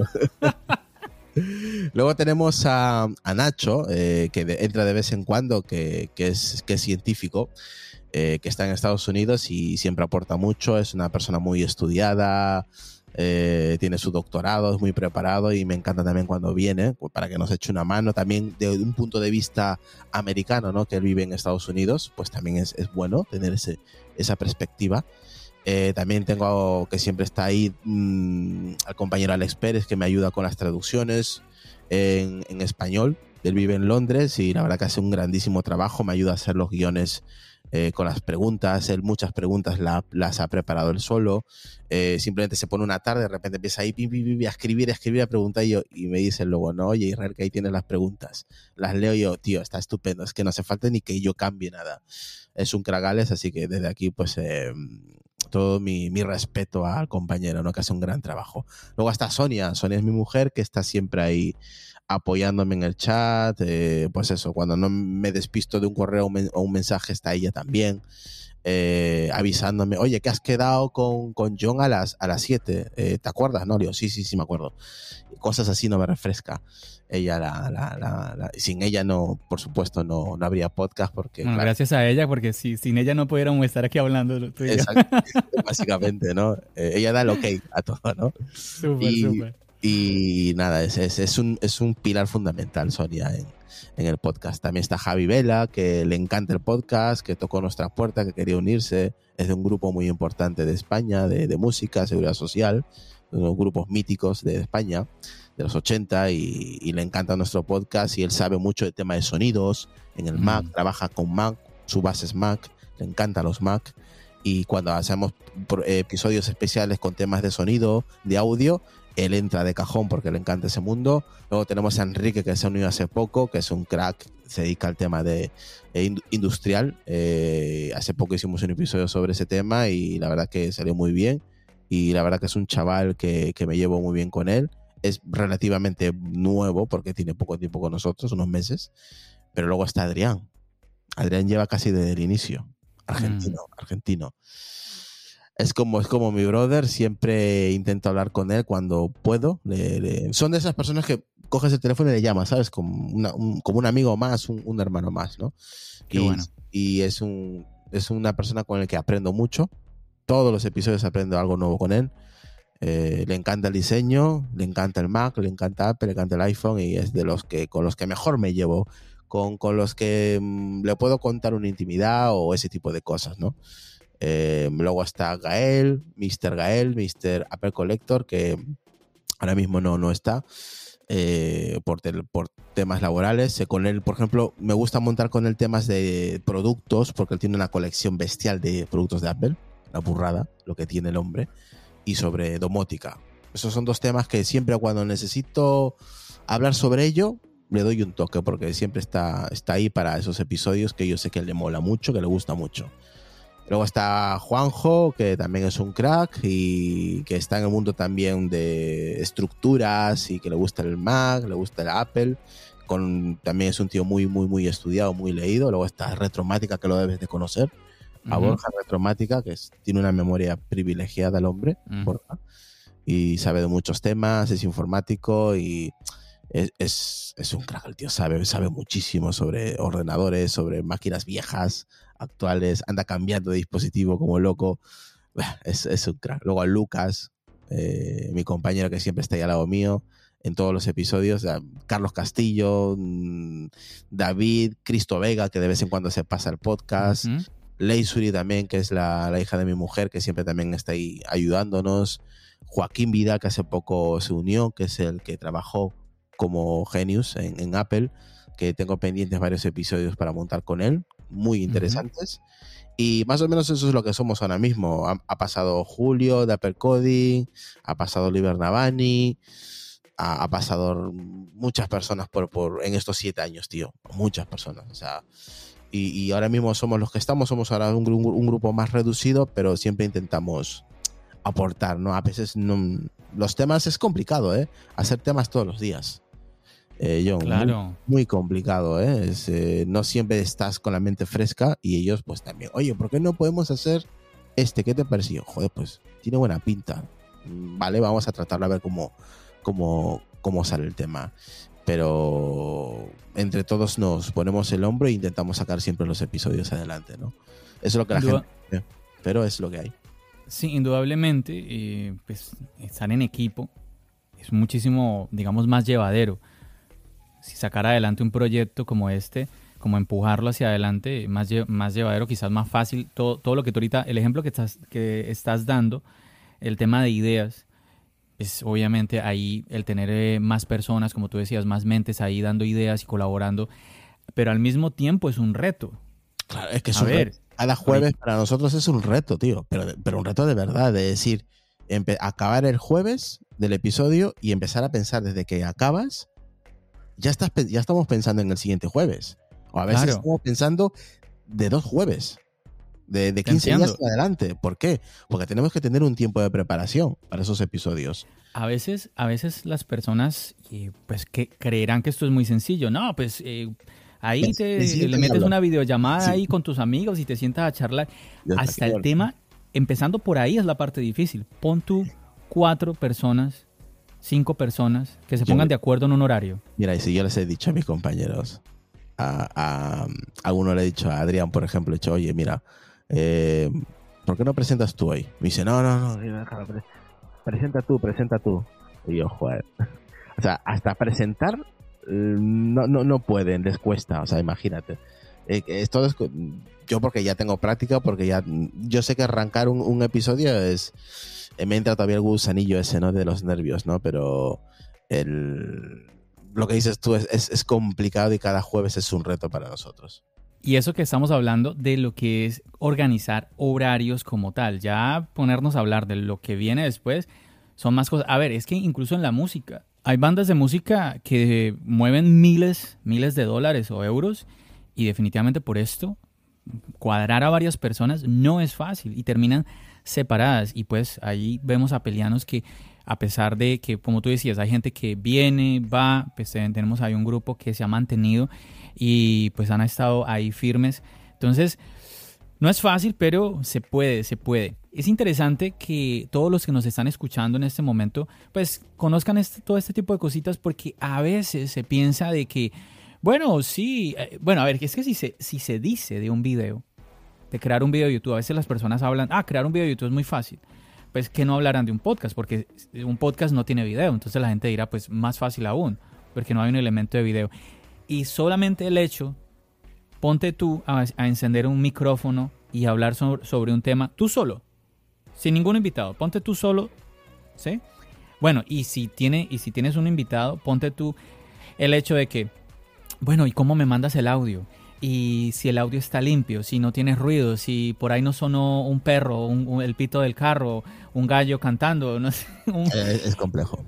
Luego tenemos a, a Nacho, eh, que de, entra de vez en cuando, que, que, es, que es científico, eh, que está en Estados Unidos y siempre aporta mucho. Es una persona muy estudiada, eh, tiene su doctorado, es muy preparado y me encanta también cuando viene, pues, para que nos eche una mano. También de un punto de vista americano, ¿no? Que él vive en Estados Unidos, pues también es, es bueno tener ese, esa perspectiva. Eh, también tengo que siempre está ahí mmm, al compañero Alex Pérez, que me ayuda con las traducciones en, en español. Él vive en Londres y la verdad que hace un grandísimo trabajo, me ayuda a hacer los guiones eh, con las preguntas. Él muchas preguntas la, las ha preparado él solo. Eh, simplemente se pone una tarde, de repente empieza ahí pi, pi, pi, a escribir, a escribir, a preguntar y, yo, y me dice luego, no, oye Israel, que ahí tienes las preguntas. Las leo yo, tío, está estupendo, es que no hace falta ni que yo cambie nada. Es un cragales, así que desde aquí pues eh, todo mi, mi respeto al compañero, ¿no? Que hace un gran trabajo. Luego está Sonia, Sonia es mi mujer, que está siempre ahí apoyándome en el chat, eh, pues eso, cuando no me despisto de un correo o un mensaje está ella también, eh, avisándome, oye, que has quedado con, con John a las a las siete, eh, ¿te acuerdas? No, Leo, sí, sí, sí me acuerdo. Cosas así no me refresca. Ella, la, la, la, la, sin ella no, por supuesto, no, no habría podcast porque... Bueno, claro, gracias a ella, porque si, sin ella no pudiéramos estar aquí hablando tú y yo. exacto, básicamente, ¿no? Eh, ella da el ok a todo, ¿no? Súper, y, súper. Y nada, es, es, es, un, es un pilar fundamental, Sonia, en, en el podcast. También está Javi Vela, que le encanta el podcast, que tocó nuestra puerta, que quería unirse. Es de un grupo muy importante de España, de, de música, seguridad social, unos grupos míticos de España, de los ochenta, y, y le encanta nuestro podcast y él sabe mucho del tema de sonidos en el mm. Mac, trabaja con Mac, su base es Mac, le encantan los Mac. Y cuando hacemos episodios especiales con temas de sonido, de audio, él entra de cajón porque le encanta ese mundo. Luego tenemos a Enrique, que se unió hace poco, que es un crack, se dedica al tema de eh, industrial. Eh, hace poco hicimos un episodio sobre ese tema y la verdad que salió muy bien. Y la verdad que es un chaval que, que me llevo muy bien con él. Es relativamente nuevo porque tiene poco tiempo con nosotros, unos meses. Pero luego está Adrián. Adrián lleva casi desde el inicio. Argentino, mm. argentino. Es como, es como mi brother, siempre intento hablar con él cuando puedo. Le, le... Son de esas personas que coges el teléfono y le llamas, ¿sabes? Como, una, un, como un amigo más, un, un hermano más, ¿no? Qué y, bueno. Y es, un, es una persona con la que aprendo mucho. Todos los episodios aprendo algo nuevo con él. Eh, le encanta el diseño, le encanta el Mac, le encanta Apple, le encanta el iPhone y es de los que con los que mejor me llevo, con, con los que mmm, le puedo contar una intimidad o ese tipo de cosas, ¿no? Eh, luego está Gael, mister Gael, mister Apple Collector, que ahora mismo no, no está eh, por, te, por temas laborales. Eh, con él, por ejemplo, me gusta montar con él temas de productos, porque él tiene una colección bestial de productos de Apple, la burrada, lo que tiene el hombre, y sobre domótica. Esos son dos temas que siempre cuando necesito hablar sobre ello, le doy un toque, porque siempre está, está ahí para esos episodios que yo sé que le mola mucho, que le gusta mucho. Luego está Juanjo, que también es un crack y que está en el mundo también de estructuras y que le gusta el Mac, le gusta el Apple. Con, también es un tío muy, muy, muy estudiado, muy leído. Luego está Retromática, que lo debes de conocer. A uh-huh. Borja Retromática, que es, tiene una memoria privilegiada el hombre, uh-huh. Borja, y sabe de muchos temas, es informático y es, es, es un crack. El tío sabe, sabe muchísimo sobre ordenadores, sobre máquinas viejas, actuales, anda cambiando de dispositivo como loco. Es, es un crack. Luego a Lucas, eh, mi compañero que siempre está ahí al lado mío en todos los episodios, Carlos Castillo, David, Cristo Vega, que de vez en cuando se pasa el podcast, uh-huh. Leisuri también, que es la, la hija de mi mujer, que siempre también está ahí ayudándonos, Joaquín Vida, que hace poco se unió, que es el que trabajó como Genius en, en Apple, que tengo pendientes varios episodios para montar con él, muy interesantes. Uh-huh. Y más o menos eso es lo que somos ahora mismo. Ha, ha pasado Julio de Apple Coding, ha pasado Oliver Navani, ha, ha pasado muchas personas por, por, en estos siete años, tío. Muchas personas. O sea, y, y ahora mismo somos los que estamos, somos ahora un, un grupo más reducido, pero siempre intentamos aportar, ¿no? A veces no, los temas es complicado, ¿eh? Hacer temas todos los días. Eh, John, claro. muy, muy complicado, ¿eh? Es, eh, no siempre estás con la mente fresca y ellos pues también, oye, ¿por qué no podemos hacer este? ¿Qué te pareció? Joder, pues tiene buena pinta. Vale, vamos a tratarlo a ver cómo, cómo, cómo sale el tema. Pero entre todos nos ponemos el hombro e intentamos sacar siempre los episodios adelante, ¿no? Eso es lo que la Indudab- gente... Pero es lo que hay. Sí, indudablemente, eh, pues estar en equipo es muchísimo, digamos, más llevadero. Si sacar adelante un proyecto como este, como empujarlo hacia adelante, más, lle- más llevadero, quizás más fácil, todo, todo lo que tú ahorita, el ejemplo que estás, que estás dando, el tema de ideas, es obviamente ahí el tener eh, más personas, como tú decías, más mentes ahí dando ideas y colaborando, pero al mismo tiempo es un reto. Claro, es que es A un ver, reto. Cada jueves para nosotros es un reto, tío, pero, pero un reto de verdad, de decir, empe- acabar el jueves del episodio y empezar a pensar desde que acabas, ya, estás, pe- ya estamos pensando en el siguiente jueves. O a veces Claro. estamos pensando de dos jueves, de, de Te quince entiendo. días en adelante. ¿Por qué? Porque tenemos que tener un tiempo de preparación para esos episodios. A veces, a veces las personas eh, pues que creerán que esto es muy sencillo. No, pues eh, ahí Ven, te, ven, siéntate le y metes habla. una videollamada Sí. ahí con tus amigos y te sientas a charlar. Ya está, Hasta qué el bueno. tema, empezando por ahí es la parte difícil. Pon tú cuatro personas, cinco personas que se Yo pongan me- de acuerdo en un horario. Mira, y si yo les he dicho a mis compañeros, a, a, a uno le he dicho, a Adrián, por ejemplo, he dicho, oye, mira, eh, ¿por qué no presentas tú hoy? Me dice, no, no, no, mira, déjalo, pre- presenta tú, presenta tú. Y yo, joder. O sea, hasta presentar eh, no, no, no pueden, les cuesta, o sea, imagínate. Eh, esto es, yo porque ya tengo práctica, porque ya yo sé que arrancar un, un episodio es, eh, me entra todavía el gusanillo ese, ¿no? De los nervios, ¿no? Pero el, lo que dices tú es, es, es complicado y cada jueves es un reto para nosotros. Y eso que estamos hablando de lo que es organizar horarios como tal. Ya ponernos a hablar de lo que viene después son más cosas. A ver, es que incluso en la música hay bandas de música que mueven miles, miles de dólares o euros y definitivamente por esto cuadrar a varias personas no es fácil y terminan separadas. Y pues ahí vemos a pelianos que a pesar de que, como tú decías, hay gente que viene, va, pues tenemos ahí un grupo que se ha mantenido y pues han estado ahí firmes. Entonces, no es fácil, pero se puede, se puede. Es interesante que todos los que nos están escuchando en este momento, pues conozcan este, todo este tipo de cositas porque a veces se piensa de que, bueno, sí, eh, bueno, a ver, es que si se, si se dice de un video, de crear un video de YouTube, a veces las personas hablan, ah, crear un video de YouTube es muy fácil. Pues que no hablarán de un podcast, porque un podcast no tiene video, entonces la gente dirá, pues más fácil aún, porque no hay un elemento de video. Y solamente el hecho, ponte tú a, a encender un micrófono y hablar sobre, sobre un tema, tú solo, sin ningún invitado, ponte tú solo, ¿sí? Bueno, y si, tiene, y si tienes un invitado, ponte tú el hecho de que, bueno, ¿y cómo me mandas el audio? Y si el audio está limpio, si no tiene ruido, si por ahí no sonó un perro, un, un, el pito del carro, un gallo cantando, no sé. Un... Es, es complejo.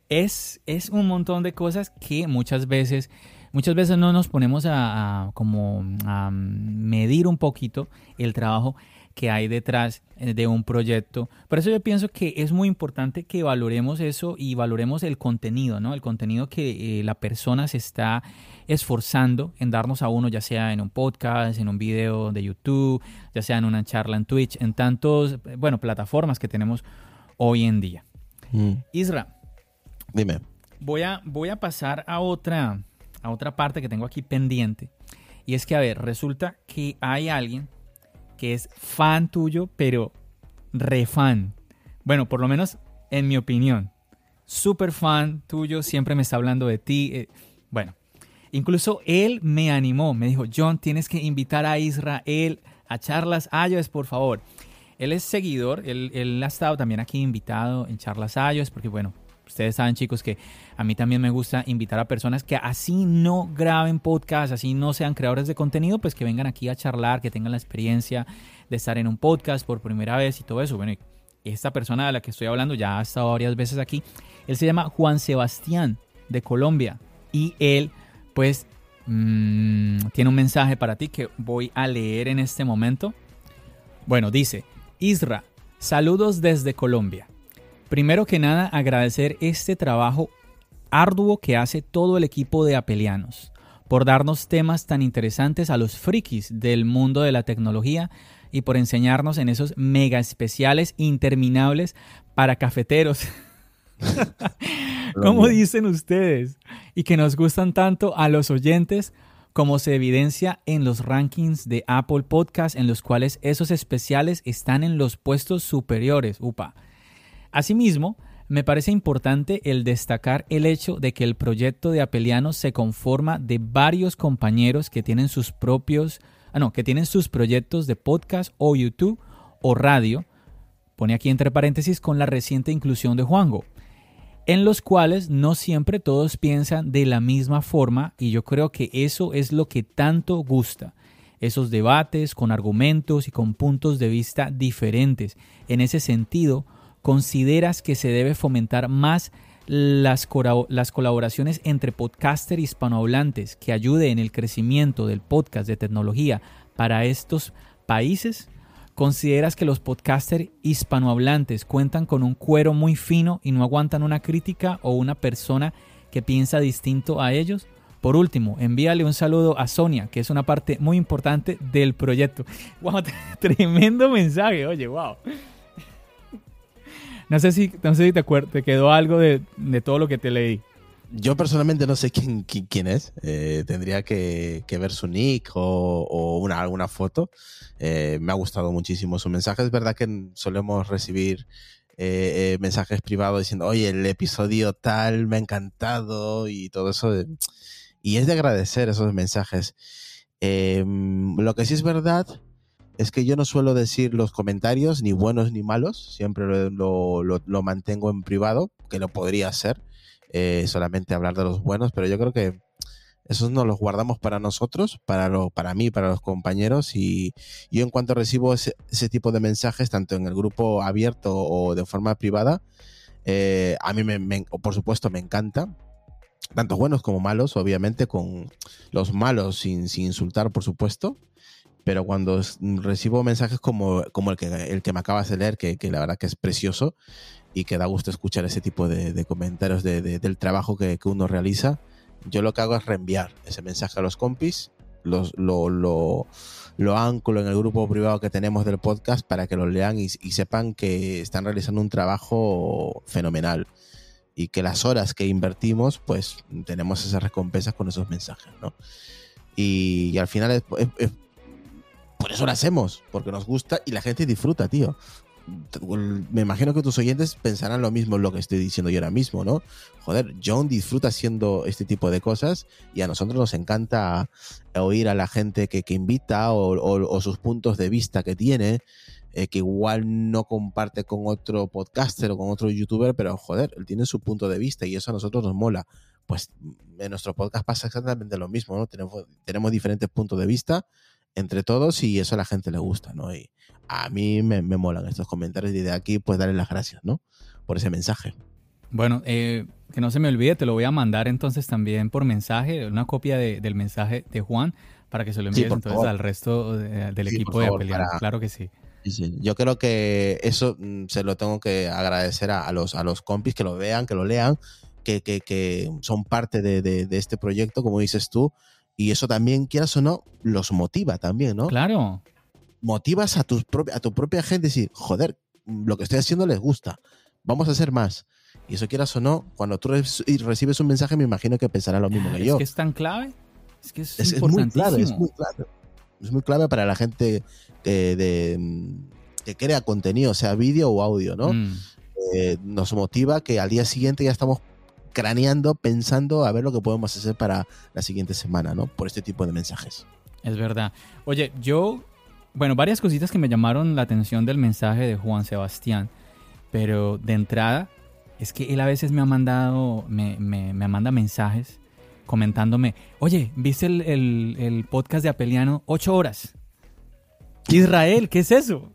Es, es un montón de cosas que muchas veces, muchas veces no nos ponemos a, a, como a medir un poquito el trabajo que hay detrás de un proyecto. Por eso yo pienso que es muy importante que valoremos eso y valoremos el contenido, ¿no? El contenido que eh, la persona se está esforzando en darnos a uno, ya sea en un podcast, en un video de YouTube, ya sea en una charla en Twitch, en tantos, bueno, plataformas que tenemos hoy en día. Mm. Isra, dime. Voy a, voy a pasar a otra, a otra parte que tengo aquí pendiente. Y es que, a ver, resulta que hay alguien que es fan tuyo, pero re fan. Bueno, por lo menos en mi opinión. Súper fan tuyo, siempre me está hablando de ti. Eh, bueno, incluso él me animó, me dijo, John, tienes que invitar a Israel a Charlas iOS, por favor. Él es seguidor, él, él ha estado también aquí invitado en Charlas iOS, porque bueno, ustedes saben, chicos, que a mí también me gusta invitar a personas que así no graben podcast, así no sean creadores de contenido, pues que vengan aquí a charlar, que tengan la experiencia de estar en un podcast por primera vez y todo eso. Bueno, esta persona de la que estoy hablando ya ha estado varias veces aquí. Él se llama Juan Sebastián, de Colombia, y él, pues, mmm, tiene un mensaje para ti que voy a leer en este momento. Bueno, dice, Isra, saludos desde Colombia. Primero que nada, agradecer este trabajo arduo que hace todo el equipo de Apelianos por darnos temas tan interesantes a los frikis del mundo de la tecnología y por enseñarnos en esos mega especiales interminables para cafeteros. ¿Cómo dicen ustedes? Y que nos gustan tanto a los oyentes, como se evidencia en los rankings de Apple Podcast, en los cuales esos especiales están en los puestos superiores. Upa. Asimismo, me parece importante el destacar el hecho de que el proyecto de Apelianos se conforma de varios compañeros que tienen sus propios, ah, no, que tienen sus proyectos de podcast o YouTube o radio, pone aquí entre paréntesis con la reciente inclusión de Juanjo, en los cuales no siempre todos piensan de la misma forma y yo creo que eso es lo que tanto gusta. esos debates con argumentos y con puntos de vista diferentes. En ese sentido, ¿consideras que se debe fomentar más las, las colaboraciones entre podcasters hispanohablantes que ayude en el crecimiento del podcast de tecnología para estos países? ¿Consideras que los podcasters hispanohablantes cuentan con un cuero muy fino y no aguantan una crítica o una persona que piensa distinto a ellos? Por último, envíale un saludo a Sonia, que es una parte muy importante del proyecto. ¡Wow! Tremendo mensaje, oye, wow. No sé si, no sé si te, acuer- te quedó algo de, de todo lo que te leí. Yo personalmente no sé quién, quién, quién es. Eh, tendría que, que ver su nick o, o una, alguna foto. Eh, me ha gustado muchísimo su mensaje. Es verdad que solemos recibir eh, eh, mensajes privados diciendo, oye, el episodio tal me ha encantado y todo eso. Y es de agradecer esos mensajes. Eh, lo que sí es verdad es que yo no suelo decir los comentarios, ni buenos ni malos. Siempre lo, lo, lo mantengo en privado, que lo podría hacer. Eh, solamente hablar de los buenos, pero yo creo que esos nos los guardamos para nosotros, para, lo, para mí, para los compañeros, y yo en cuanto recibo ese, ese tipo de mensajes, tanto en el grupo abierto o de forma privada, eh, a mí me, me, por supuesto me encanta, tanto buenos como malos, obviamente con los malos sin, sin insultar, por supuesto, pero cuando recibo mensajes como, como el, que, el que me acabas de leer, que, que la verdad que es precioso y que da gusto escuchar ese tipo de, de comentarios de, de, del trabajo que, que uno realiza, yo lo que hago es reenviar ese mensaje a los compis, los, lo, lo, lo anclo en el grupo privado que tenemos del podcast para que lo lean y, y sepan que están realizando un trabajo fenomenal y que las horas que invertimos, pues tenemos esas recompensas con esos mensajes, ¿no? Y, y al final es, es, es por eso lo hacemos, porque nos gusta y la gente disfruta, tío. Me imagino que tus oyentes pensarán lo mismo en lo que estoy diciendo yo ahora mismo, ¿no? Joder, John disfruta haciendo este tipo de cosas y a nosotros nos encanta oír a la gente que, que invita o, o, o sus puntos de vista que tiene, eh, que igual no comparte con otro podcaster o con otro youtuber, pero joder, él tiene su punto de vista y eso a nosotros nos mola. Pues en nuestro podcast pasa exactamente lo mismo, ¿no? Tenemos, tenemos diferentes puntos de vista entre todos y eso a la gente le gusta, ¿no? Y a mí me, me molan estos comentarios y de aquí pues darles las gracias, ¿no? Por ese mensaje. Bueno, eh, que no se me olvide, te lo voy a mandar entonces también por mensaje, una copia de, del mensaje de Juan para que se lo envíes sí, entonces favor. al resto de, del sí, equipo de Apeliano. Para... Claro que sí. Sí, sí. Yo creo que eso mm, se lo tengo que agradecer a, a, los, a los compis que lo vean, que lo lean, que, que, que son parte de, de, de este proyecto, como dices tú. Y eso también, quieras o no, los motiva también, ¿no? Claro. Motivas a, tus propi- a tu propia gente y decir, joder, lo que estoy haciendo les gusta, vamos a hacer más. Y eso quieras o no, cuando tú re- recibes un mensaje me imagino que pensará lo mismo que yo. Es que es tan clave, es que es, es importantísimo. Es muy clave, es muy clave. Es muy clave para la gente que, de, que crea contenido, sea vídeo o audio, ¿no? Mm. Eh, nos motiva que al día siguiente ya estamos craneando, pensando a ver lo que podemos hacer para la siguiente semana, ¿no? Por este tipo de mensajes. Es verdad. Oye, yo, bueno, varias cositas que me llamaron la atención del mensaje de Juan Sebastián, pero de entrada es que él a veces me ha mandado, me, me, me manda mensajes comentándome, oye, ¿viste el, el, el podcast de Apeliano? Ocho horas. Israel, ¿qué es eso?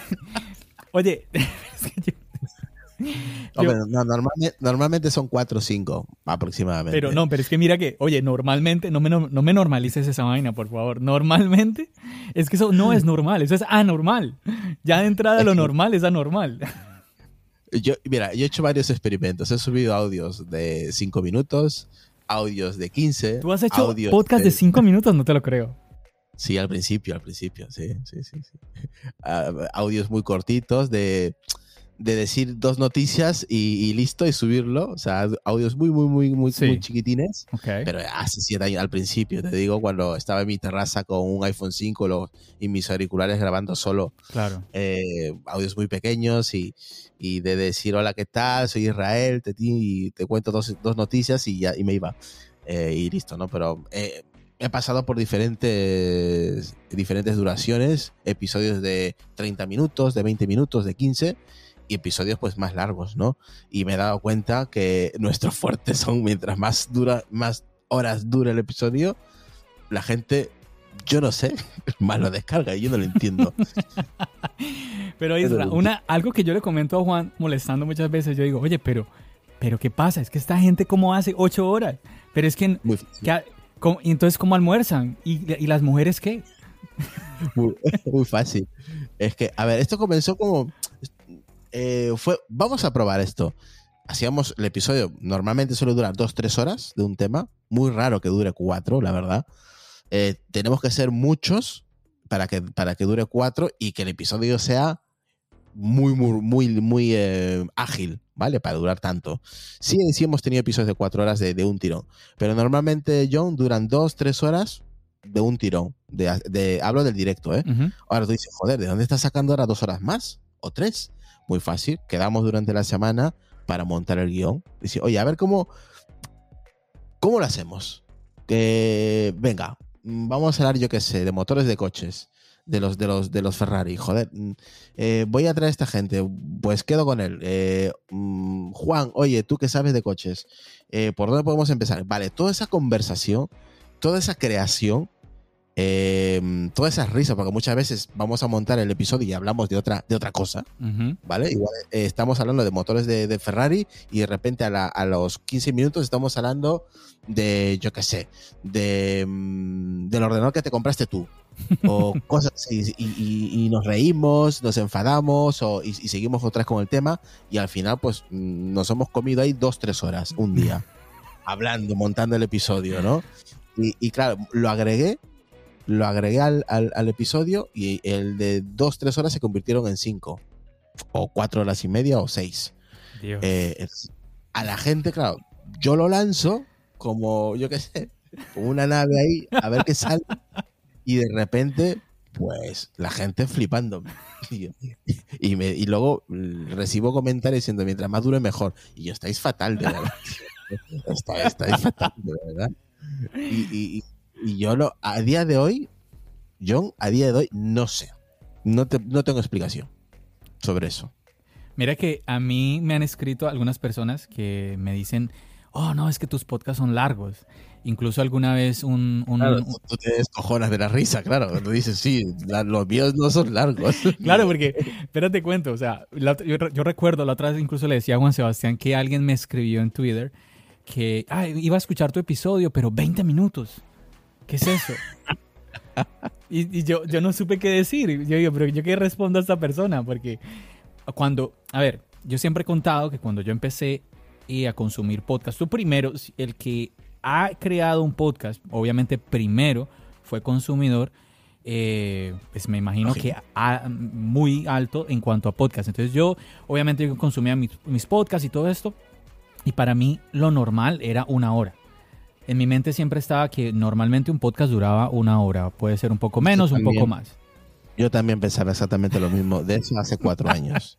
Oye, es que yo... No, pero no, normalmente, normalmente son cuatro o cinco aproximadamente. Pero no, pero es que mira que, oye, normalmente, no me, no me normalices esa vaina, por favor. Normalmente, es que eso no es normal, eso es anormal. Ya de entrada lo normal es anormal. Yo, mira, yo he hecho varios experimentos. He subido audios de cinco minutos, audios de quince. ¿Tú has hecho podcast de cinco minutos? No te lo creo. Sí, al principio, al principio, sí, sí, sí. sí. Uh, audios muy cortitos de... de decir dos noticias y, y listo, y subirlo. O sea, audios muy, muy, muy, muy, sí. muy chiquitines. Okay. Pero hace siete años, al principio, te digo, cuando estaba en mi terraza con un iPhone cinco los, y mis auriculares grabando solo. Claro. Eh, audios muy pequeños y, y de decir, hola, ¿qué tal? Soy Israel, te, y te cuento dos, dos noticias y ya y me iba. Eh, y listo, ¿no? Pero eh, he pasado por diferentes, diferentes duraciones, episodios de treinta minutos, de veinte minutos, de quince, y episodios pues más largos, ¿no? Y me he dado cuenta que nuestros fuertes son mientras más dura, más horas dura el episodio, la gente yo no sé, más lo descarga y yo no lo entiendo. Pero Isra, una, algo que yo le comento a Juan molestando muchas veces, yo digo, oye, pero, pero ¿qué pasa? Es que esta gente cómo hace ocho horas, pero es que, Muy que ¿cómo, y entonces ¿cómo almuerzan? ¿Y, y las mujeres qué? Muy, muy fácil. Es que, a ver, esto comenzó como, eh, fue, vamos a probar esto. Hacíamos el episodio, normalmente suele durar dos, tres horas de un tema, muy raro que dure cuatro, la verdad. Eh, tenemos que ser muchos para que, para que dure cuatro y que el episodio sea muy, muy, muy, muy eh, ágil, ¿vale? Para durar tanto. Sí, sí hemos tenido episodios de cuatro horas de, de un tirón, pero normalmente, John, duran dos, tres horas de un tirón. De, de, hablo del directo, ¿eh? Uh-huh. Ahora tú dices, joder, ¿de dónde estás sacando ahora dos horas más? ¿O tres? Muy fácil. Quedamos durante la semana para montar el guión. Dice, oye, a ver cómo, cómo lo hacemos. Que, venga, vamos a hablar, yo qué sé, de motores de coches, de los, de los, de los Ferrari. Joder, eh, voy a traer a esta gente, pues quedo con él. Eh, mm, Juan, oye, tú que sabes de coches, eh, ¿por dónde podemos empezar? Vale, toda esa conversación, toda esa creación, eh, todas esas risas, porque muchas veces vamos a montar el episodio y hablamos de otra, de otra cosa, uh-huh. ¿Vale? Igual eh, estamos hablando de motores de, de Ferrari y de repente a, la, a los quince minutos estamos hablando de, yo qué sé, de, mm, del ordenador que te compraste tú. O cosas así, y, y, y nos reímos, nos enfadamos o, y, y seguimos otra vez con el tema y al final pues nos hemos comido ahí dos, tres horas un día hablando, montando el episodio, ¿no? Y, y claro, lo agregué lo agregué al, al, al episodio y el de dos, tres horas se convirtieron en cinco o cuatro horas y media o seis. Dios. Eh, a la gente, claro, yo lo lanzo como, yo qué sé, como una nave ahí a ver qué sale. Y de repente, pues, la gente flipando. Y, y, me, y luego recibo comentarios diciendo, mientras más dure, mejor. Y yo, estáis fatal, de verdad. Está, estáis fatal, de verdad. Y, y, y yo, lo, a día de hoy, John, a día de hoy, no sé. No, te, no tengo explicación sobre eso. Mira que a mí me han escrito algunas personas que me dicen, oh, no, es que tus podcasts son largos. Incluso alguna vez un... un claro, tú, tú te descojonas de la risa, claro. Tú dices, sí, la, los míos no son largos. Claro, porque, espérate cuento, o sea, la, yo, yo recuerdo, la otra vez incluso le decía a Juan Sebastián que alguien me escribió en Twitter que ah, iba a escuchar tu episodio, pero veinte minutos. ¿Qué es eso? y y yo, yo no supe qué decir. Yo digo, pero ¿yo qué respondo a esta persona? Porque cuando, a ver, yo siempre he contado que cuando yo empecé a consumir podcast, tú primero, el que ha creado un podcast, obviamente primero fue consumidor, eh, pues me imagino okay. que a, muy alto en cuanto a podcast. Entonces yo, obviamente yo consumía mis, mis podcasts y todo esto, y para mí lo normal era una hora. En mi mente siempre estaba que normalmente un podcast duraba una hora, puede ser un poco menos, un poco más. Yo también pensaba exactamente lo mismo, de eso hace cuatro años.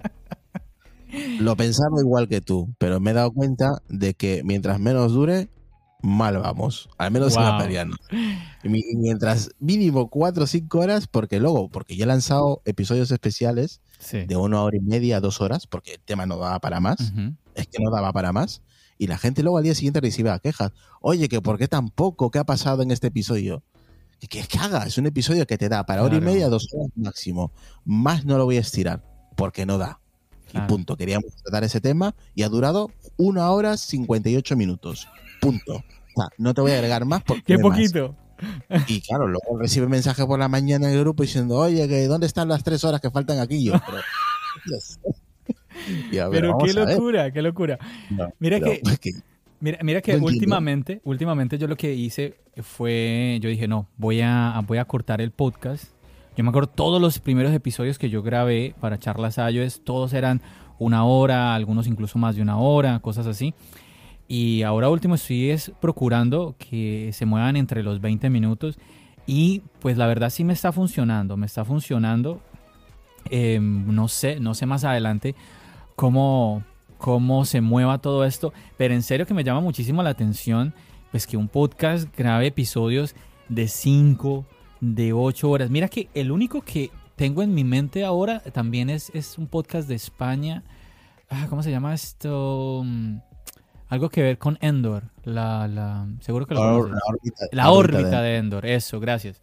Lo pensaba igual que tú, pero me he dado cuenta de que mientras menos dure, mal vamos, al menos wow. en Aperiano. Y mientras mínimo cuatro o cinco horas, porque luego, porque yo he lanzado episodios especiales sí. de una hora y media, dos horas, porque el tema no daba para más, uh-huh. es que no daba para más, y la gente luego al día siguiente recibe quejas. Oye, que ¿por qué tan poco? ¿Qué ha pasado en este episodio? Que, que, que haga, es un episodio que te da para claro. hora y media, dos horas máximo. Más no lo voy a estirar, porque no da. Claro. Y punto. Queríamos tratar ese tema y ha durado una hora cincuenta y ocho minutos. Punto. O sea, no te voy a agregar más porque... ¡Qué poquito! Más. Y claro, luego recibe mensaje por la mañana en el grupo diciendo, oye, que ¿dónde están las tres horas que faltan aquí? Yo, pero... Yes. Ya, pero qué locura, qué locura. No, mira, que, que, mira, mira que no últimamente, últimamente yo lo que hice fue, yo dije, no, voy a, voy a cortar el podcast. Yo me acuerdo todos los primeros episodios que yo grabé para Charlas iOS, todos eran una hora, algunos incluso más de una hora, cosas así. Y ahora último estoy es procurando que se muevan entre los veinte minutos y pues la verdad sí me está funcionando, me está funcionando. Eh, no sé, no sé más adelante cómo, cómo se mueva todo esto, pero en serio que me llama muchísimo la atención pues que un podcast grabe episodios de cinco, de ocho horas. Mira que el único que tengo en mi mente ahora también es, es un podcast de España. Ah, ¿cómo se llama esto? Algo que ver con Endor. La, la, seguro que lo la, conoces. la órbita, la órbita de... de Endor, eso, gracias.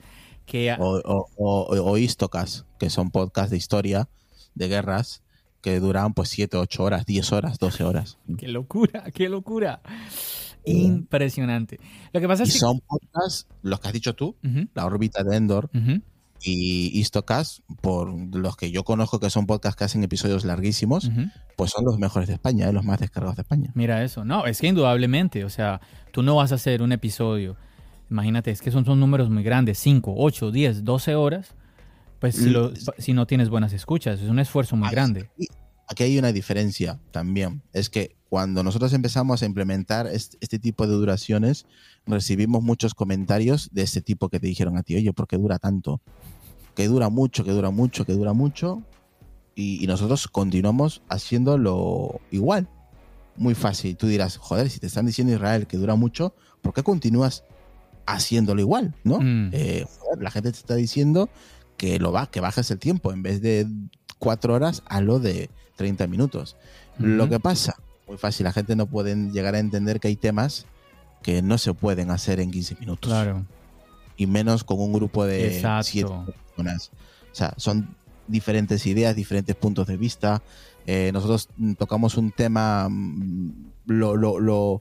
Que a- O, o, o, o Histocast, que son podcasts de historia, de guerras, que duran pues siete, ocho horas, diez horas, doce horas. ¡Qué locura! ¡Qué locura! Impresionante. Lo que pasa Y es que... son podcasts, los que has dicho tú, Ujú, La órbita de Endor ujú, y Histocast, por los que yo conozco que son podcasts que hacen episodios larguísimos, ujú. pues son los mejores de España, ¿eh? Los más descargados de España. Mira eso. No, es que indudablemente, o sea, tú no vas a hacer un episodio. Imagínate, es que son, son números muy grandes, cinco, ocho, diez, doce horas. Pues si, lo- si no tienes buenas escuchas, es un esfuerzo muy Aquí- grande. Aquí hay una diferencia también. Es que cuando nosotros empezamos a implementar este, este tipo de duraciones, recibimos muchos comentarios de este tipo que te dijeron a ti, oye, ¿por qué dura tanto? Que dura mucho, que dura mucho, que dura mucho. Y, y nosotros continuamos haciéndolo igual. Muy fácil. Tú dirás, joder, si te están diciendo Israel que dura mucho, ¿por qué continúas haciéndolo igual? ¿No? Mm. Eh, joder, la gente te está diciendo que lo va, que bajes el tiempo en vez de cuatro horas a lo de treinta minutos. Ujú. Lo que pasa, muy fácil, la gente no puede llegar a entender que hay temas que no se pueden hacer en quince minutos. Claro. Y menos con un grupo de Exacto. siete personas. O sea, son diferentes ideas, diferentes puntos de vista. Eh, nosotros mm, tocamos un tema, mm, lo, lo, lo,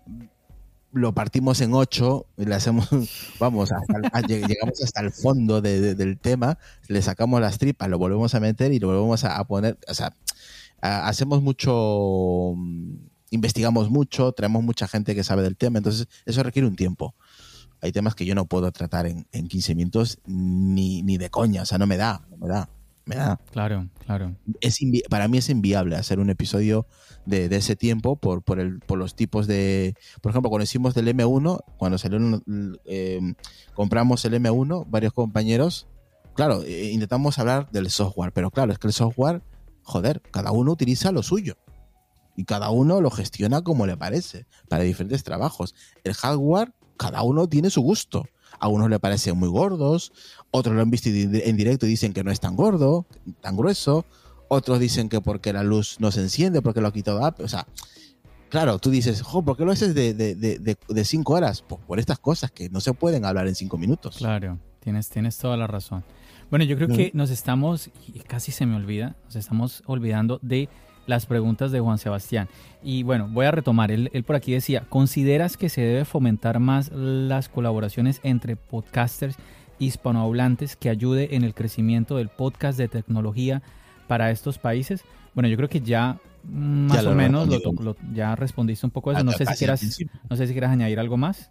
lo partimos en ocho, y le hacemos, vamos, hasta el- a- lleg- llegamos hasta el fondo de- de- del tema, le sacamos las tripas, lo volvemos a meter y lo volvemos a, a poner, o sea, a- hacemos mucho, mm, investigamos mucho, traemos mucha gente que sabe del tema, entonces eso requiere un tiempo. Hay temas que yo no puedo tratar en, en quince minutos ni, ni de coña, o sea, no me da, no me da, me da. Claro, claro. Es invi- para mí es inviable hacer un episodio de, de ese tiempo por, por, el, por los tipos de... Por ejemplo, cuando hicimos del eme uno, cuando salió, eh, compramos el eme uno, varios compañeros, claro, eh, intentamos hablar del software, pero claro, es que el software, joder, cada uno utiliza lo suyo. Y cada uno lo gestiona como le parece, para diferentes trabajos. El hardware, cada uno tiene su gusto. A unos le parecen muy gordos, otros lo han visto en directo y dicen que no es tan gordo, tan grueso. Otros dicen que porque la luz no se enciende, porque lo ha quitado Apple. O sea, claro, tú dices, jo, ¿por qué lo haces de, de, de, de, de cinco horas? Pues por estas cosas que no se pueden hablar en cinco minutos. Claro, tienes, tienes toda la razón. Bueno, yo creo que nos estamos, y casi se me olvida, nos estamos olvidando de las preguntas de Juan Sebastián. Y bueno, voy a retomar. Él, él por aquí decía, ¿consideras que se debe fomentar más las colaboraciones entre podcasters hispanohablantes que ayude en el crecimiento del podcast de tecnología para estos países? Bueno, yo creo que ya más Ya lo o menos lo, respondí. lo- ya respondiste un poco a eso. No sé si Casi al quieras, principio. no sé si quieras añadir algo más.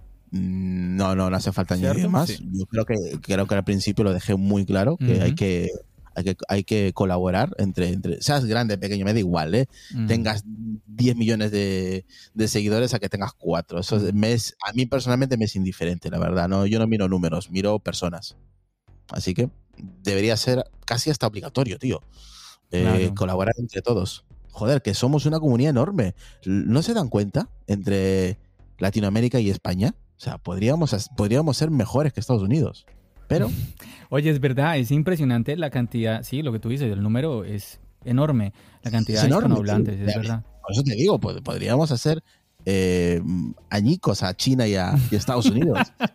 Mm, No, no, no hace falta ¿Cierto? añadir más. Sí. Yo creo que, creo que al principio lo dejé muy claro, que, Ujú. hay que hay que hay que colaborar entre, entre seas grande, pequeño, me da igual, ¿eh? Mm. Tengas diez millones de, de seguidores a que tengas cuatro. Eso es- me es, a mí personalmente me es indiferente, la verdad. No, yo no miro números, miro personas. Así que debería ser casi hasta obligatorio, tío. Eh, Claro. Colaborar entre todos. Joder, que somos una comunidad enorme. ¿No se dan cuenta entre Latinoamérica y España? O sea, podríamos, as- podríamos ser mejores que Estados Unidos. Pero Oye, es verdad, es impresionante la cantidad, sí, lo que tú dices, el número es enorme, la cantidad es de enorme. hispanohablantes, tío. es verdad. Por eso te digo, pod- podríamos hacer eh, añicos a China y a, y a Estados Unidos.